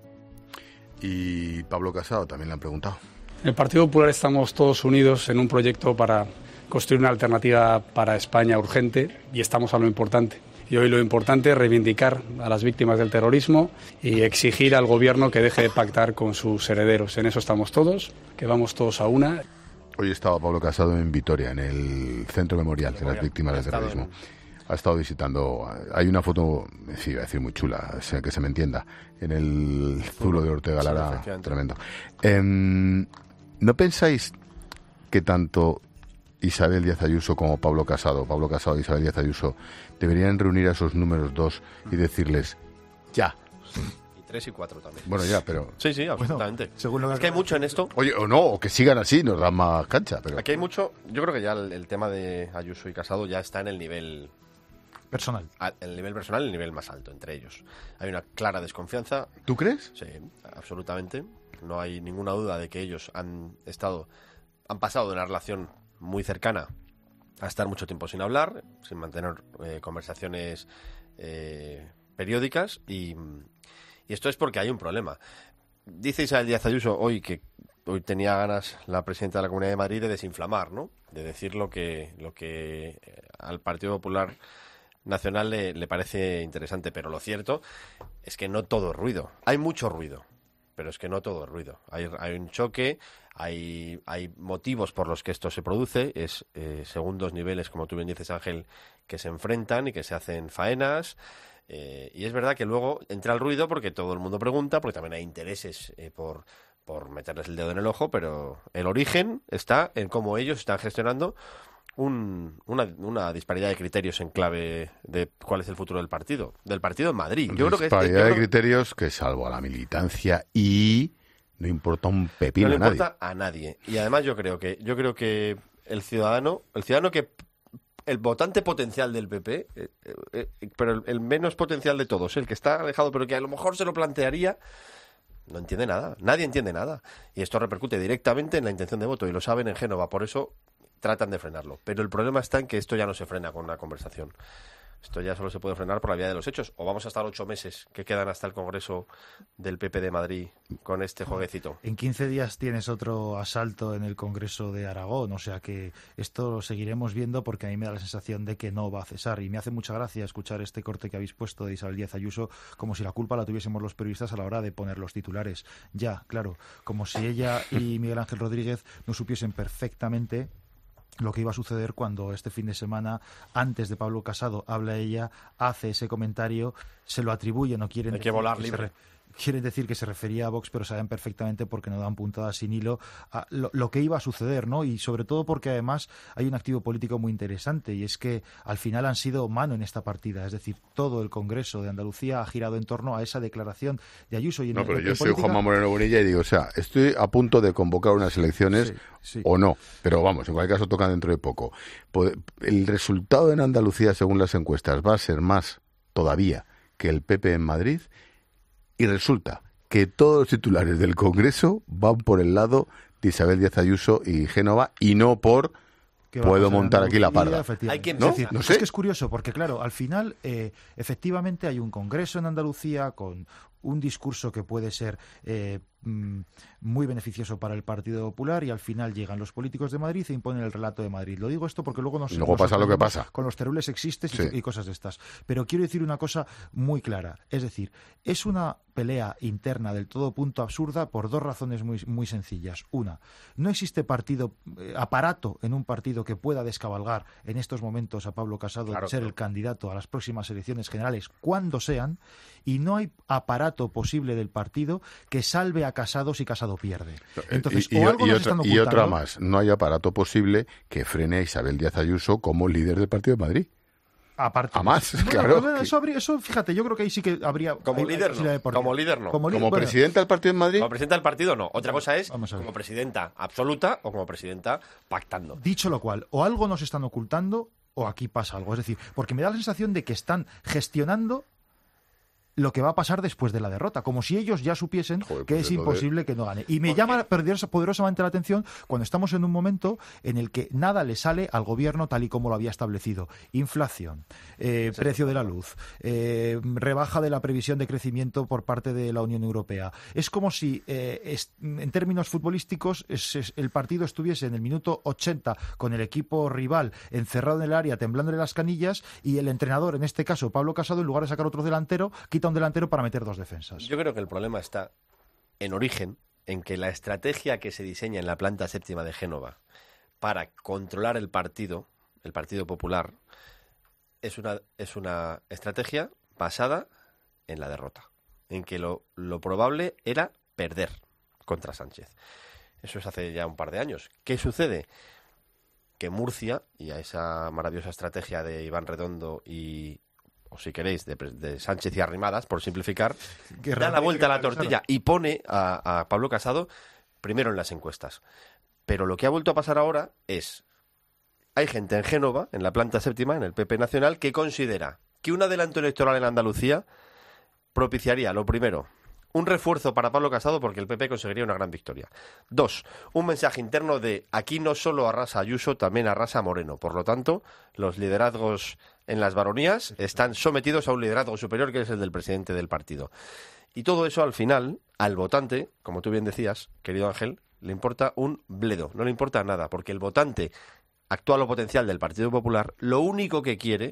Y Pablo Casado también le han preguntado. En el Partido Popular estamos todos unidos en un proyecto para construir una alternativa para España urgente y estamos a lo importante. Y hoy lo importante es reivindicar a las víctimas del terrorismo y exigir al Gobierno que deje de pactar con sus herederos. En eso estamos todos, que vamos todos a una. Hoy estaba Pablo Casado en Vitoria, en el Centro Memorial de las Víctimas del Terrorismo. Ha estado visitando, hay una foto, sí, iba a decir muy chula, que se me entienda, en el Zulo de Ortega Lara, tremendo. ¿No pensáis que tanto Isabel Díaz Ayuso como Pablo Casado y Isabel Díaz Ayuso deberían reunir a esos números 2 y decirles, ya? Y 3 y 4 también. Bueno, ya, pero... Sí, absolutamente. Bueno, según lo es que hay mucho en esto. Oye, o no, o que sigan así, nos dan más cancha, pero... Aquí hay mucho, yo creo que ya el tema de Ayuso y Casado ya está en el nivel... personal. El nivel personal y el nivel más alto entre ellos. Hay una clara desconfianza. ¿Tú crees? Sí, absolutamente. No hay ninguna duda de que ellos han pasado de una relación muy cercana a estar mucho tiempo sin hablar, sin mantener conversaciones periódicas y esto es porque hay un problema. Dice Isabel Díaz Ayuso hoy que hoy tenía ganas la presidenta de la Comunidad de Madrid de desinflamar, ¿no? De decir lo que al Partido Popular Nacional le parece interesante, pero lo cierto es que no todo es ruido. Hay mucho ruido, pero es que no todo es ruido. Hay un choque, hay motivos por los que esto se produce, es según dos niveles, como tú bien dices, Ángel, que se enfrentan y que se hacen faenas. Y es verdad que luego entra el ruido porque todo el mundo pregunta, porque también hay intereses por meterles el dedo en el ojo, pero el origen está en cómo ellos están gestionando una disparidad de criterios en clave de cuál es el futuro del partido en Madrid. Yo disparidad de criterios que salvo a la militancia y no importa un pepino a nadie. No le importa a nadie. Y además yo creo que el ciudadano que el votante potencial del PP, pero el menos potencial de todos, el que está alejado pero que a lo mejor se lo plantearía, no entiende nada. Nadie entiende nada. Y esto repercute directamente en la intención de voto y lo saben en Génova, por eso tratan de frenarlo. Pero el problema está en que esto ya no se frena con una conversación. Esto ya solo se puede frenar por la vía de los hechos. O vamos a estar 8 meses que quedan hasta el Congreso del PP de Madrid con este jueguecito. En 15 días tienes otro asalto en el Congreso de Aragón. O sea que esto lo seguiremos viendo porque a mí me da la sensación de que no va a cesar. Y me hace mucha gracia escuchar este corte que habéis puesto de Isabel Díaz Ayuso como si la culpa la tuviésemos los periodistas a la hora de poner los titulares. Ya, claro, como si ella y Miguel Ángel Rodríguez no supiesen perfectamente lo que iba a suceder cuando este fin de semana, antes de Pablo Casado, habla ella, hace ese comentario, se lo atribuye, no quieren... Hay que volar libre. Quieren decir que se refería a Vox, pero saben perfectamente porque no dan puntadas sin hilo a lo que iba a suceder, ¿no? Y sobre todo porque además hay un activo político muy interesante y es que al final han sido mano en esta partida, es decir, todo el Congreso de Andalucía ha girado en torno a esa declaración de Ayuso. Y pero yo soy Juanma Moreno Bonilla y digo, o sea, estoy a punto de convocar unas elecciones o no, pero vamos, en cualquier caso tocan dentro de poco. El resultado en Andalucía, según las encuestas, va a ser más todavía que el PP en Madrid. Y resulta que todos los titulares del Congreso van por el lado de Isabel Díaz Ayuso y Génova y no por puedo montar aquí la parda. Hay quien no sé. Es que es curioso porque, claro, al final efectivamente hay un Congreso en Andalucía con un discurso que puede ser muy beneficioso para el Partido Popular y al final llegan los políticos de Madrid e imponen el relato de Madrid. Lo digo esto porque luego pasa lo que pasa con los terules sexistas y cosas de estas. Pero quiero decir una cosa muy clara, es decir, es una pelea interna del todo punto absurda por dos razones muy, muy sencillas. Una, no existe aparato en un partido que pueda descabalgar en estos momentos a Pablo Casado de ser el candidato a las próximas elecciones generales cuando sean, y no hay aparato posible del partido que salve a Casado si Casado pierde. Entonces, y otra más, no hay aparato posible que frene a Isabel Díaz Ayuso como líder del Partido de Madrid. Aparte. A más, bueno, claro. Eso, fíjate, yo creo que ahí sí que habría... Como líder no. Como presidenta del partido en Madrid. Como presidenta del partido no. Otra cosa es como presidenta absoluta o como presidenta pactando. Dicho lo cual, o algo nos están ocultando o aquí pasa algo. Es decir, porque me da la sensación de que están gestionando lo que va a pasar después de la derrota, como si ellos ya supiesen que es imposible que no gane. Y me llama poderosamente la atención cuando estamos en un momento en el que nada le sale al gobierno tal y como lo había establecido. Inflación, precio de la luz, rebaja de la previsión de crecimiento por parte de la Unión Europea. Es como si, en términos futbolísticos, el partido estuviese en el minuto 80 con el equipo rival encerrado en el área, temblándole las canillas, y el entrenador, en este caso Pablo Casado, en lugar de sacar otro delantero, quita un delantero para meter dos defensas. Yo creo que el problema está en origen, en que la estrategia que se diseña en la planta séptima de Génova para controlar el Partido Popular, es una estrategia basada en la derrota, en que lo probable era perder contra Sánchez. Eso es hace ya un par de años. ¿Qué sucede? Que Murcia, y a esa maravillosa estrategia de Iván Redondo o si queréis, de Sánchez y Arrimadas, por simplificar, da la vuelta a la tortilla y pone a Pablo Casado primero en las encuestas. Pero lo que ha vuelto a pasar ahora es, hay gente en Génova, en la planta séptima, en el PP Nacional, que considera que un adelanto electoral en Andalucía propiciaría, lo primero, un refuerzo para Pablo Casado porque el PP conseguiría una gran victoria. 2, un mensaje interno de aquí no solo arrasa Ayuso, también arrasa Moreno. Por lo tanto, los liderazgos en las baronías están sometidos a un liderazgo superior que es el del presidente del partido. Y todo eso al final, al votante, como tú bien decías, querido Ángel, le importa un bledo, no le importa nada, porque el votante actual o potencial del Partido Popular lo único que quiere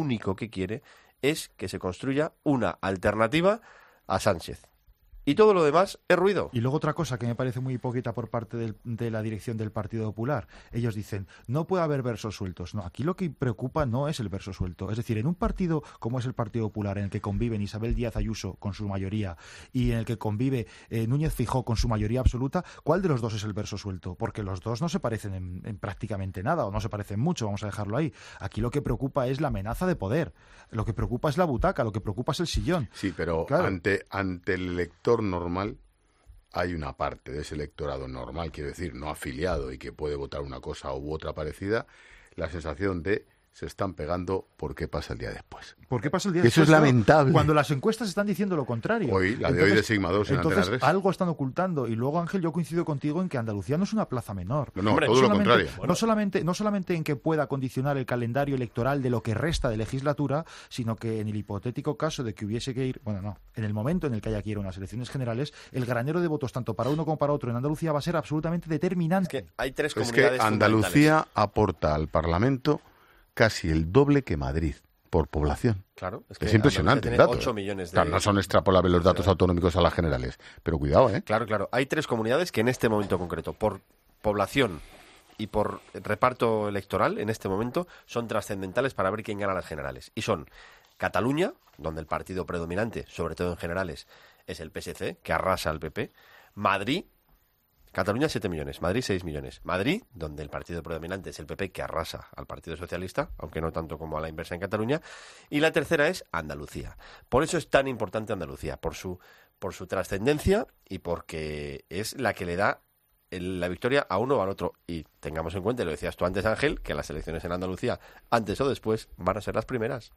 es que se construya una alternativa a Sánchez. Y todo lo demás es ruido. Y luego otra cosa que me parece muy hipócrita por parte de la dirección del Partido Popular. Ellos dicen, no puede haber versos sueltos. No, aquí lo que preocupa no es el verso suelto. Es decir, en un partido como es el Partido Popular, en el que conviven Isabel Díaz Ayuso con su mayoría y en el que convive Núñez Feijóo con su mayoría absoluta, ¿cuál de los dos es el verso suelto? Porque los dos no se parecen en prácticamente nada, o no se parecen mucho, vamos a dejarlo ahí. Aquí lo que preocupa es la amenaza de poder. Lo que preocupa es la butaca, lo que preocupa es el sillón. Sí, pero claro, ante el elector normal hay una parte de ese electorado normal, quiero decir, no afiliado y que puede votar una cosa u otra parecida, la sensación de se están pegando por qué pasa el día después. ¿Por qué pasa el día después? Eso es lamentable. Cuando las encuestas están diciendo lo contrario. Hoy, la de hoy de Sigma 2 en Antena 3. Algo están ocultando. Y luego, Ángel, yo coincido contigo en que Andalucía no es una plaza menor. No, todo lo contrario. No solamente en que pueda condicionar el calendario electoral de lo que resta de legislatura, sino que en el hipotético caso de que hubiese que ir, en el momento en el que haya que ir a unas elecciones generales, el granero de votos tanto para uno como para otro en Andalucía va a ser absolutamente determinante. Es que hay tres comunidades Andalucía aporta al Parlamento casi el doble que Madrid por población. Claro, es impresionante el dato. 8 millones de... Claro, no son extrapolables los datos autonómicos a las generales, pero cuidado, ¿eh? Claro. Hay tres comunidades que en este momento concreto, por población y por reparto electoral, en este momento, son trascendentales para ver quién gana las generales. Y son Cataluña, donde el partido predominante, sobre todo en generales, es el PSC, que arrasa al PP. Madrid, Cataluña 7 millones, Madrid 6 millones. Madrid, donde el partido predominante es el PP, que arrasa al Partido Socialista, aunque no tanto como a la inversa en Cataluña. Y la tercera es Andalucía. Por eso es tan importante Andalucía, por su trascendencia y porque es la que le da la victoria a uno o al otro. Y tengamos en cuenta, y lo decías tú antes, Ángel, que las elecciones en Andalucía, antes o después, van a ser las primeras.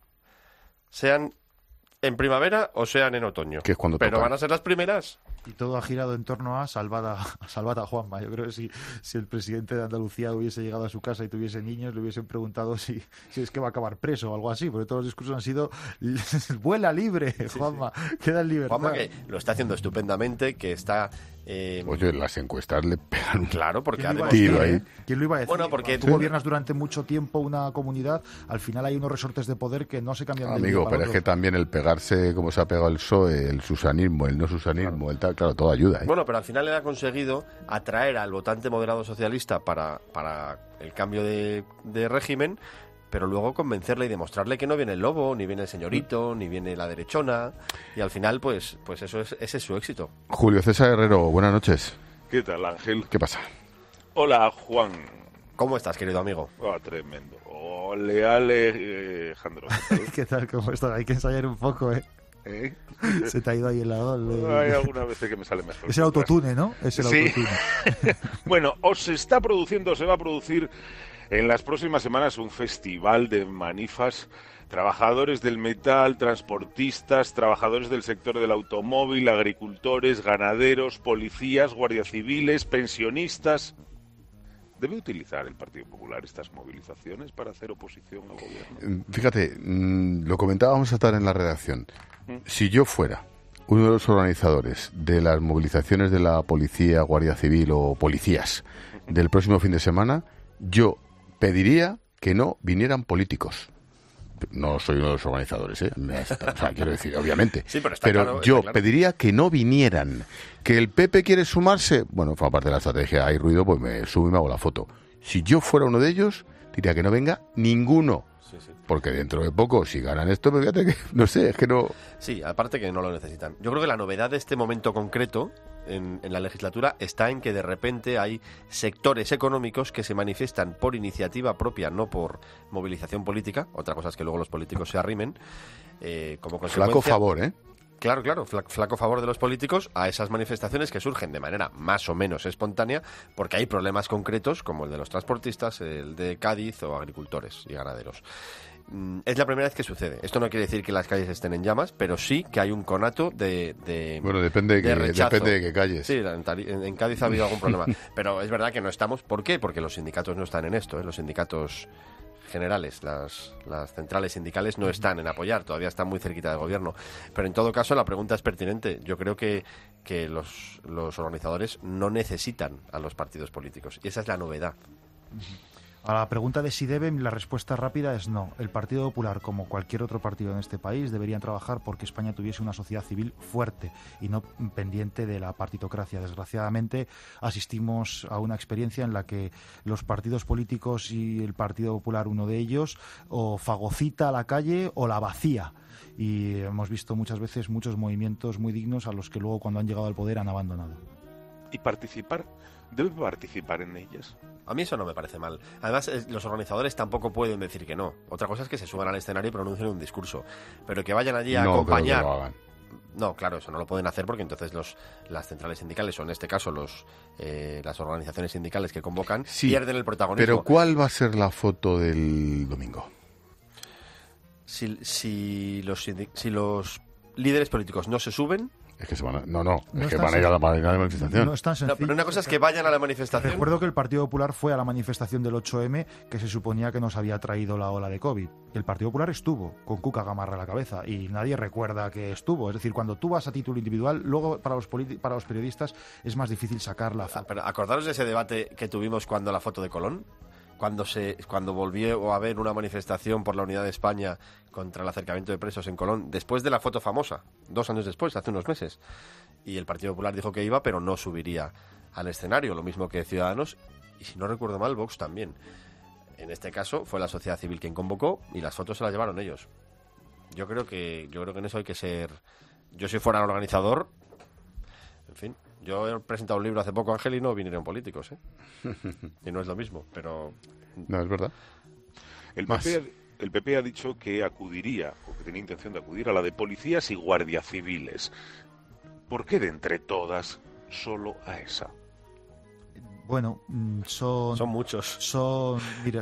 Sean en primavera o sean en otoño. Que es cuando pero toca. Van a ser las primeras. Y todo ha girado en torno a salvad a Juanma. Yo creo que si el presidente de Andalucía hubiese llegado a su casa y tuviese niños, le hubiesen preguntado si es que va a acabar preso o algo así, porque todos los discursos han sido vuela libre, Juanma, queda en libertad. Juanma, que lo está haciendo estupendamente, que está... Oye, las encuestas le pegan un claro, porque un tiro ahí. ¿Quién lo iba a decir? Bueno, porque tú gobiernas durante mucho tiempo una comunidad, al final hay unos resortes de poder que no se cambian de Amigo, pero es que también el pegarse, como se ha pegado el PSOE, el susanismo, el no susanismo, el tal, claro, todo ayuda, ¿eh? Bueno, pero al final él ha conseguido atraer al votante moderado socialista para el cambio de régimen, pero luego convencerle y demostrarle que no viene el lobo, ni viene el señorito, ni viene la derechona, y al final, pues ese es su éxito. Julio César Herrero, buenas noches. ¿Qué tal, Ángel? ¿Qué pasa? Hola, Juan. ¿Cómo estás, querido amigo? Tremendo. Ole, Alejandro. ¿Qué tal? ¿Cómo estás? Hay que ensayar un poco, ¿eh? Se te ha ido ahí el lado. Hay alguna vez que me sale mejor. Es el autotune, ¿no? Es el autotune. Bueno, se va a producir en las próximas semanas un festival de manifas. Trabajadores del metal, transportistas, trabajadores del sector del automóvil, agricultores, ganaderos, policías, guardias civiles, pensionistas. ¿Debe utilizar el Partido Popular estas movilizaciones para hacer oposición al gobierno? Fíjate, lo comentábamos a estar en la redacción. Si yo fuera uno de los organizadores de las movilizaciones de la policía, guardia civil o policías del próximo fin de semana, yo pediría que no vinieran políticos. No soy uno de los organizadores, ¿eh? O sea, quiero decir, obviamente. Sí, pero claro, yo pediría que no vinieran. ¿Que el PP quiere sumarse? Bueno, forma parte de la estrategia. Hay ruido, pues me subo y me hago la foto. Si yo fuera uno de ellos, diría que no venga ninguno. Sí. Porque dentro de poco, si ganan esto, pues fíjate que, no sé, es que no... Sí, aparte que no lo necesitan. Yo creo que la novedad de este momento concreto en la legislatura está en que de repente hay sectores económicos que se manifiestan por iniciativa propia, no por movilización política. Otra cosa es que luego los políticos se arrimen. Como consecuencia, flaco favor, ¿eh? Claro, flaco favor de los políticos a esas manifestaciones que surgen de manera más o menos espontánea porque hay problemas concretos como el de los transportistas, el de Cádiz o agricultores y ganaderos. Es la primera vez que sucede. Esto no quiere decir que las calles estén en llamas, pero sí que hay un conato de bueno, depende de qué calles. Sí, en Cádiz ha habido algún problema. Pero es verdad que no estamos. ¿Por qué? Porque los sindicatos no están en esto, ¿eh? Los sindicatos generales, las centrales sindicales no están en apoyar, todavía están muy cerquita del gobierno. Pero en todo caso la pregunta es pertinente. Yo creo que los organizadores no necesitan a los partidos políticos y esa es la novedad. A la pregunta de si deben, la respuesta rápida es no. El Partido Popular, como cualquier otro partido en este país, deberían trabajar porque España tuviese una sociedad civil fuerte y no pendiente de la partitocracia. Desgraciadamente, asistimos a una experiencia en la que los partidos políticos y el Partido Popular, uno de ellos, o fagocita a la calle o la vacía. Y hemos visto muchas veces muchos movimientos muy dignos a los que luego, cuando han llegado al poder, han abandonado. ¿Y participar? ¿Debe participar en ellas? A mí eso no me parece mal. Además, los organizadores tampoco pueden decir que no. Otra cosa es que se suban al escenario y pronuncien un discurso. Pero que vayan allí a acompañar... Creo que lo hagan. No, claro, eso no lo pueden hacer porque entonces las centrales sindicales, o en este caso las organizaciones sindicales que convocan, pierden el protagonismo. Pero ¿cuál va a ser la foto del domingo? Si los líderes políticos no se suben... Es que van a ir a la manifestación. No es tan sencillo. Pero una cosa es que vayan a la manifestación. Recuerdo que el Partido Popular fue a la manifestación del 8M que se suponía que nos había traído la ola de COVID. El Partido Popular estuvo con Cuca Gamarra a la cabeza y nadie recuerda que estuvo. Es decir, cuando tú vas a título individual, luego para los periodistas es más difícil sacar la foto. Pero acordaros de ese debate que tuvimos cuando la foto de Colón. Cuando volvió a haber una manifestación por la unidad de España contra el acercamiento de presos en Colón, después de la foto famosa, 2 años después, hace unos meses, y el Partido Popular dijo que iba, pero no subiría al escenario, lo mismo que Ciudadanos, y si no recuerdo mal, Vox también. En este caso fue la sociedad civil quien convocó y las fotos se las llevaron ellos. Yo creo que en eso hay que ser... Yo si fuera el organizador, en fin... Yo he presentado un libro hace poco, Ángel, y no vinieron políticos, ¿eh? Y no es lo mismo, pero... No, es verdad. El PP ha dicho que acudiría, o que tenía intención de acudir, a la de policías y guardias civiles. ¿Por qué de entre todas solo a esa? Bueno, son muchos. Son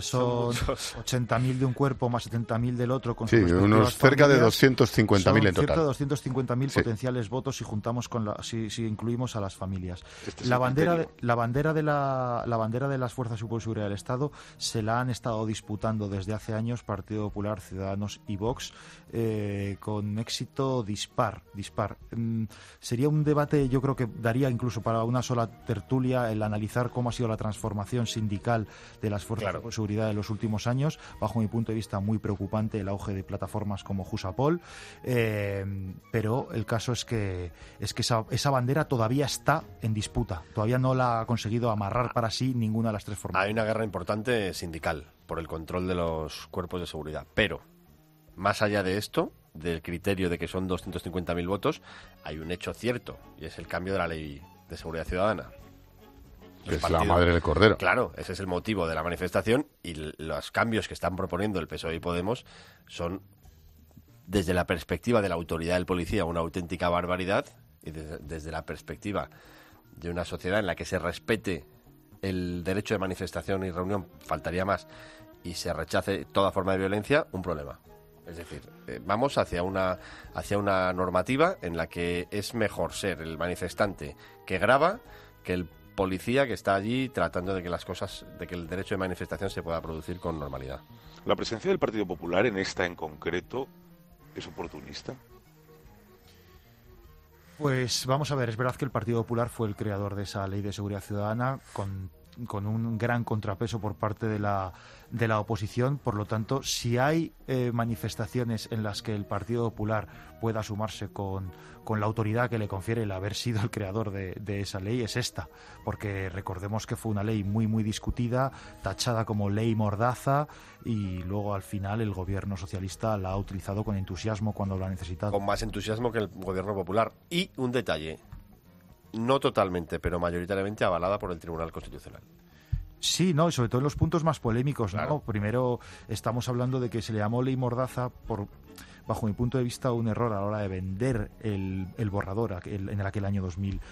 80.000 de un cuerpo más 70.000 del otro. Con unos cerca de 250.000 en total. Son cerca de 250.000 potenciales votos si juntamos si incluimos a las familias. La bandera de las fuerzas de seguridad del Estado se la han estado disputando desde hace años Partido Popular, Ciudadanos y Vox con éxito dispar. Sería un debate, yo creo que daría incluso para una sola tertulia el analizar cómo ha sido la transformación sindical de las fuerzas de seguridad en los últimos años. Bajo mi punto de vista, muy preocupante el auge de plataformas como Jusapol, pero el caso es que esa bandera todavía está en disputa, todavía no la ha conseguido amarrar para sí ninguna de las tres formas. Hay una guerra importante sindical por el control de los cuerpos de seguridad, pero más allá de esto, del criterio de que son 250.000 votos, hay un hecho cierto, y es el cambio de la ley de seguridad ciudadana. Que es la madre del cordero. Claro, ese es el motivo de la manifestación y los cambios que están proponiendo el PSOE y Podemos son, desde la perspectiva de la autoridad del policía, una auténtica barbaridad, y desde la perspectiva de una sociedad en la que se respete el derecho de manifestación y reunión, faltaría más, y se rechace toda forma de violencia, un problema. Es decir, vamos hacia una normativa en la que es mejor ser el manifestante que graba que el policía que está allí tratando de que el derecho de manifestación se pueda producir con normalidad. ¿La presencia del Partido Popular en esta en concreto es oportunista? Pues vamos a ver, es verdad que el Partido Popular fue el creador de esa ley de seguridad ciudadana con un gran contrapeso por parte de la oposición. Por lo tanto, si hay manifestaciones en las que el Partido Popular pueda sumarse con la autoridad que le confiere el haber sido el creador de esa ley, es esta, porque recordemos que fue una ley muy muy discutida, tachada como ley mordaza, y luego al final el gobierno socialista la ha utilizado con entusiasmo cuando lo ha necesitado. Con más entusiasmo que el gobierno popular. Y un detalle, no totalmente, pero mayoritariamente avalada por el Tribunal Constitucional. Sí, no, y sobre todo en los puntos más polémicos, claro. ¿no? Primero estamos hablando de que se le llamó ley mordaza por, bajo mi punto de vista, un error a la hora de vender el borrador en aquel año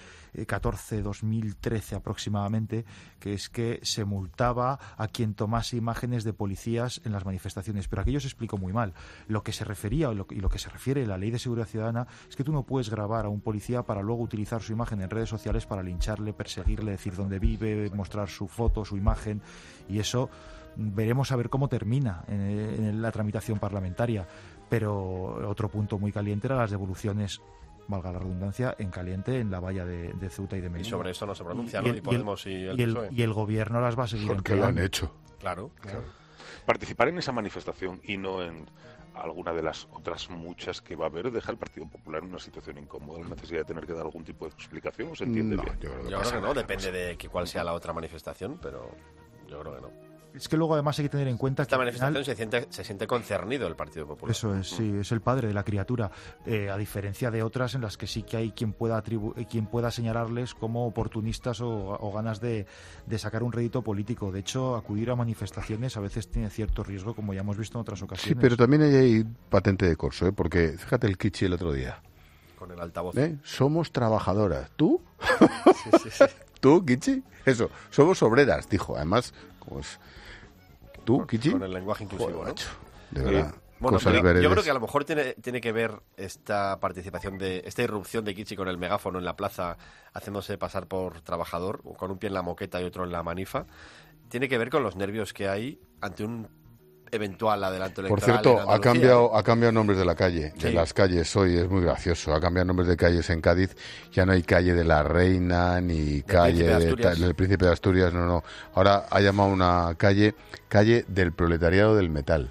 2014-2013 aproximadamente, que es que se multaba a quien tomase imágenes de policías en las manifestaciones, pero aquello se explicó muy mal. Lo que se refería y lo que se refiere a la ley de seguridad ciudadana es que tú no puedes grabar a un policía para luego utilizar su imagen en redes sociales para lincharle, perseguirle, decir dónde vive, mostrar su foto, su imagen, y eso veremos a ver cómo termina en la tramitación parlamentaria. Pero otro punto muy caliente era las devoluciones, valga la redundancia, en caliente en la valla de Ceuta y de Melilla. Y sobre eso no se pronuncia, ¿no? Y Podemos y el gobierno las va a seguir porque lo han hecho. Claro. Participar en esa manifestación y no en alguna de las otras muchas que va a haber deja al Partido Popular en una situación incómoda, la necesidad de tener que dar algún tipo de explicación, ¿o se entiende bien? Yo creo que no, depende de cuál sea la otra manifestación, pero yo creo que no. Es que luego además hay que tener en cuenta que esta manifestación se siente concernido el Partido Popular. Eso es, sí, es el padre de la criatura, a diferencia de otras en las que sí que hay quien pueda señalarles como oportunistas o ganas de sacar un rédito político. De hecho, acudir a manifestaciones a veces tiene cierto riesgo, como ya hemos visto en otras ocasiones. Sí, pero también hay patente de corso, porque fíjate el Kichi el otro día. Con el altavoz. Somos trabajadoras. ¿Tú? Sí. ¿Tú, Kichi? Eso, somos obreras, dijo. Además, pues... ¿Tú, Kichi? Con el lenguaje inclusivo, ¿no? De verdad. Bueno, pero yo creo que a lo mejor tiene que ver esta participación esta irrupción de Kichi con el megáfono en la plaza, haciéndose pasar por trabajador, con un pie en la moqueta y otro en la manifa. Tiene que ver con los nervios que hay ante un eventual adelanto electoral. Por cierto, ha cambiado nombres de la calle, de las calles hoy, es muy gracioso. Ha cambiado nombres de calles en Cádiz, ya no hay calle de la Reina ni calle del Príncipe de Asturias, no. Ahora ha llamado una calle del proletariado del metal.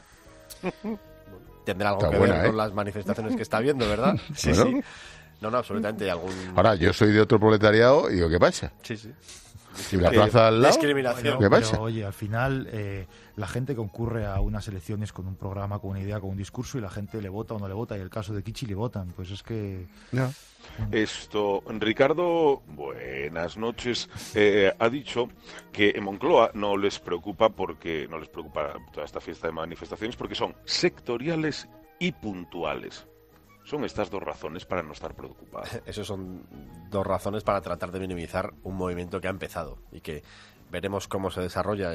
Tendrá algo que ver con las manifestaciones que está viendo, ¿verdad? Sí, bueno. sí. No, absolutamente. Ahora, yo soy de otro proletariado y digo, ¿qué pasa? Sí. ¿Y la plaza al lado? Discriminación. ¿Qué pasa? Pero, oye, al final la gente concurre a unas elecciones con un programa, con una idea, con un discurso, y la gente le vota o no le vota, y el caso de Kichi le votan. Pues es que... No. Ricardo, buenas noches, ha dicho que en Moncloa no les preocupa toda esta fiesta de manifestaciones porque son sectoriales y puntuales. Son estas dos razones para no estar preocupados. Esas son dos razones para tratar de minimizar un movimiento que ha empezado y que veremos cómo se desarrolla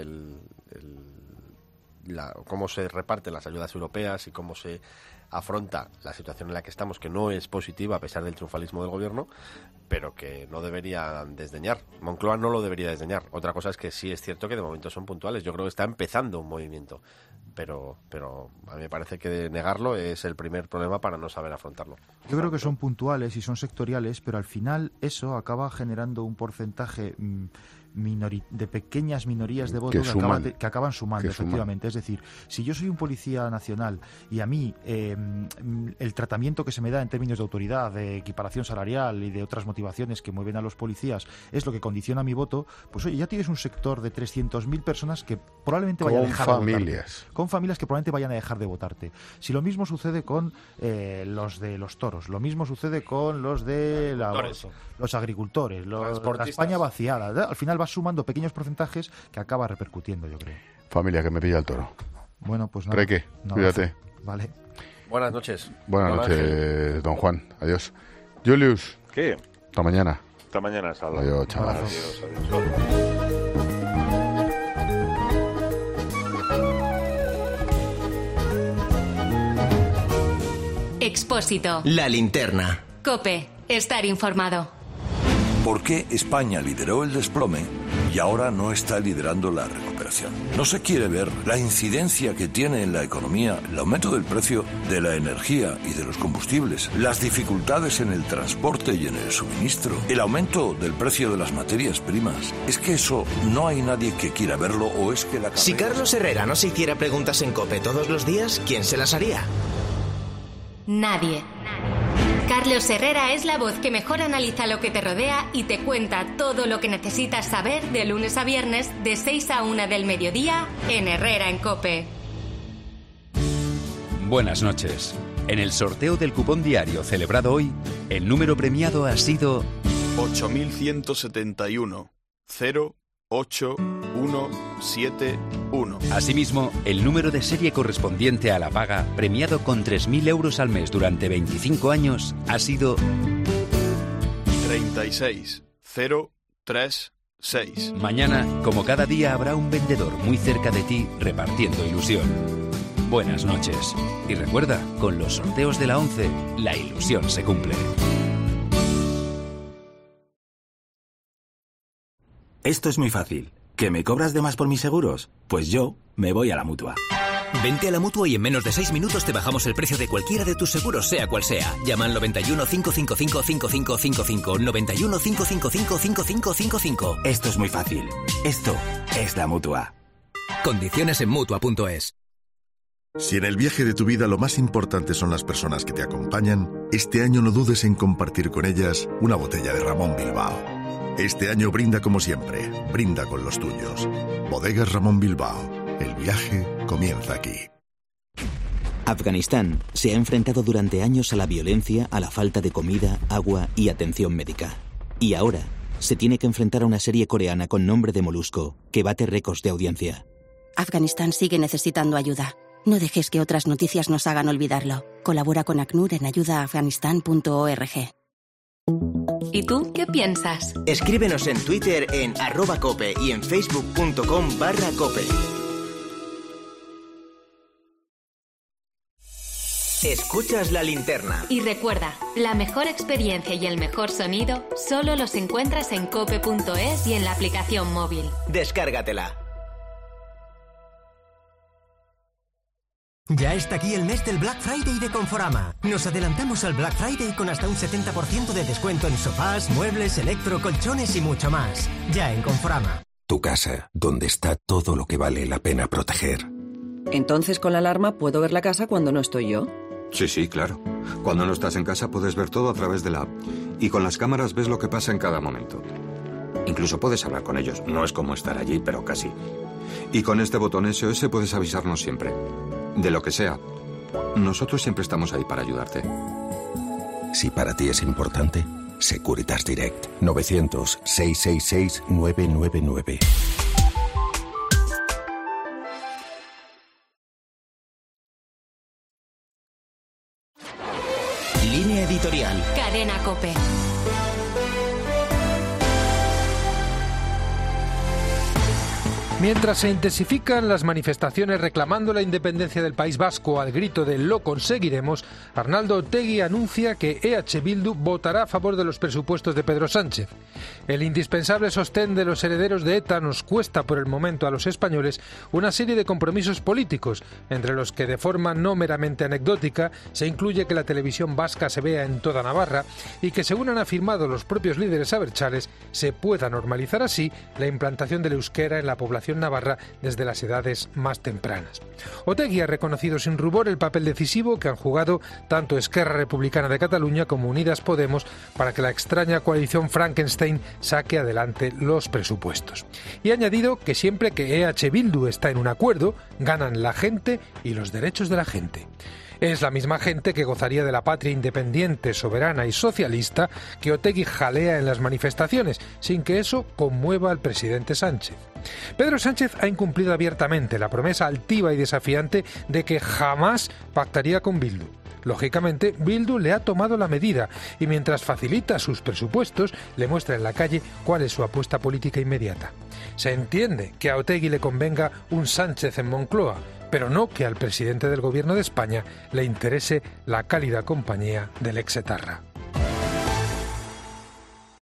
cómo se reparten las ayudas europeas y cómo se afronta la situación en la que estamos, que no es positiva a pesar del triunfalismo del gobierno, pero que no debería desdeñar. Moncloa no lo debería desdeñar. Otra cosa es que sí es cierto que de momento son puntuales. Yo creo que está empezando un movimiento, pero a mí me parece que negarlo es el primer problema para no saber afrontarlo. Yo creo que son puntuales y son sectoriales, pero al final eso acaba generando un porcentaje de pequeñas minorías de votos que acaban sumando, efectivamente. Es decir, si yo soy un policía nacional y a mí el tratamiento que se me da en términos de autoridad, de equiparación salarial y de otras motivaciones que mueven a los policías es lo que condiciona mi voto, pues oye, ya tienes un sector de 300.000 personas que probablemente vayan a dejar de votarte. Con familias que probablemente vayan a dejar de votarte. Si lo mismo sucede con los de los toros, lo mismo sucede con los de los agricultores, la España vaciada, ¿verdad? Al final vas sumando pequeños porcentajes que acaba repercutiendo, yo creo. Familia, que me pilla el toro. Bueno, pues nada. Reque, cuídate. Vale. Buenas noches. Buenas noches, don Juan. Adiós. Julius. ¿Qué? Hasta mañana. Hasta mañana, Salva. Adiós, chaval. Adiós. Expósito. La linterna. COPE. Estar informado. ¿Por qué España lideró el desplome y ahora no está liderando la recuperación? No se quiere ver la incidencia que tiene en la economía el aumento del precio de la energía y de los combustibles, las dificultades en el transporte y en el suministro, el aumento del precio de las materias primas. ¿Es que eso no hay nadie que quiera verlo o es que la carrera... Si Carlos Herrera no se hiciera preguntas en COPE todos los días, ¿quién se las haría? Nadie. Carlos Herrera es la voz que mejor analiza lo que te rodea y te cuenta todo lo que necesitas saber de lunes a viernes de 6 a 1 del mediodía en Herrera en COPE. Buenas noches. En el sorteo del cupón diario celebrado hoy, el número premiado ha sido 8171 08171. Asimismo, el número de serie correspondiente a la paga, premiado con 3.000 euros al mes durante 25 años, ha sido 36036. Mañana, como cada día, habrá un vendedor muy cerca de ti repartiendo ilusión. Buenas noches. Y recuerda, con los sorteos de la 11, la ilusión se cumple. Esto es muy fácil. ¿Que me cobras de más por mis seguros? Pues yo me voy a la Mutua. Vente a la Mutua y en menos de 6 minutos te bajamos el precio de cualquiera de tus seguros, sea cual sea. Llama al 91 555 5555. 91 555 5555. Esto es muy fácil. Esto es la Mutua. Condiciones en Mutua.es. Si en el viaje de tu vida lo más importante son las personas que te acompañan, este año no dudes en compartir con ellas una botella de Ramón Bilbao. Este año brinda como siempre, brinda con los tuyos. Bodegas Ramón Bilbao, el viaje comienza aquí. Afganistán se ha enfrentado durante años a la violencia, a la falta de comida, agua y atención médica. Y ahora se tiene que enfrentar a una serie coreana con nombre de Molusco, que bate récords de audiencia. Afganistán sigue necesitando ayuda. No dejes que otras noticias nos hagan olvidarlo. Colabora con ACNUR en ayudaafganistán.org. ¿Y tú qué piensas? Escríbenos en Twitter en @cope y en facebook.com/cope. Escuchas la linterna. Y recuerda, la mejor experiencia y el mejor sonido solo los encuentras en cope.es y en la aplicación móvil. Descárgatela. Ya está aquí el mes del Black Friday de Conforama. Nos adelantamos al Black Friday con hasta un 70% de descuento en sofás, muebles, electro, colchones y mucho más. Ya en Conforama. Tu casa, donde está todo lo que vale la pena proteger. Entonces, con la alarma puedo ver la casa cuando no estoy yo. Sí, claro. Cuando no estás en casa puedes ver todo a través de la app. Y con las cámaras ves lo que pasa en cada momento. Incluso puedes hablar con ellos. No es como estar allí, pero casi. Y con este botón SOS puedes avisarnos siempre. De lo que sea. Nosotros siempre estamos ahí para ayudarte. Si para ti es importante, Securitas Direct. 900-666-999. Línea editorial. Cadena COPE. Mientras se intensifican las manifestaciones reclamando la independencia del País Vasco al grito de "lo conseguiremos", Arnaldo Otegi anuncia que EH Bildu votará a favor de los presupuestos de Pedro Sánchez. El indispensable sostén de los herederos de ETA nos cuesta por el momento a los españoles una serie de compromisos políticos, entre los que de forma no meramente anecdótica se incluye que la televisión vasca se vea en toda Navarra y que, según han afirmado los propios líderes abertzales, se pueda normalizar así la implantación del euskera en la población población navarra desde las edades más tempranas. Otegi ha reconocido sin rubor el papel decisivo que han jugado tanto Esquerra Republicana de Cataluña como Unidas Podemos para que la extraña coalición Frankenstein saque adelante los presupuestos. Y ha añadido que siempre que EH Bildu está en un acuerdo, ganan la gente y los derechos de la gente. Es la misma gente que gozaría de la patria independiente, soberana y socialista que Otegi jalea en las manifestaciones, sin que eso conmueva al presidente Sánchez. Pedro Sánchez ha incumplido abiertamente la promesa altiva y desafiante de que jamás pactaría con Bildu. Lógicamente, Bildu le ha tomado la medida y mientras facilita sus presupuestos, le muestra en la calle cuál es su apuesta política inmediata. Se entiende que a Otegi le convenga un Sánchez en Moncloa, pero no que al presidente del Gobierno de España le interese la cálida compañía del exetarra.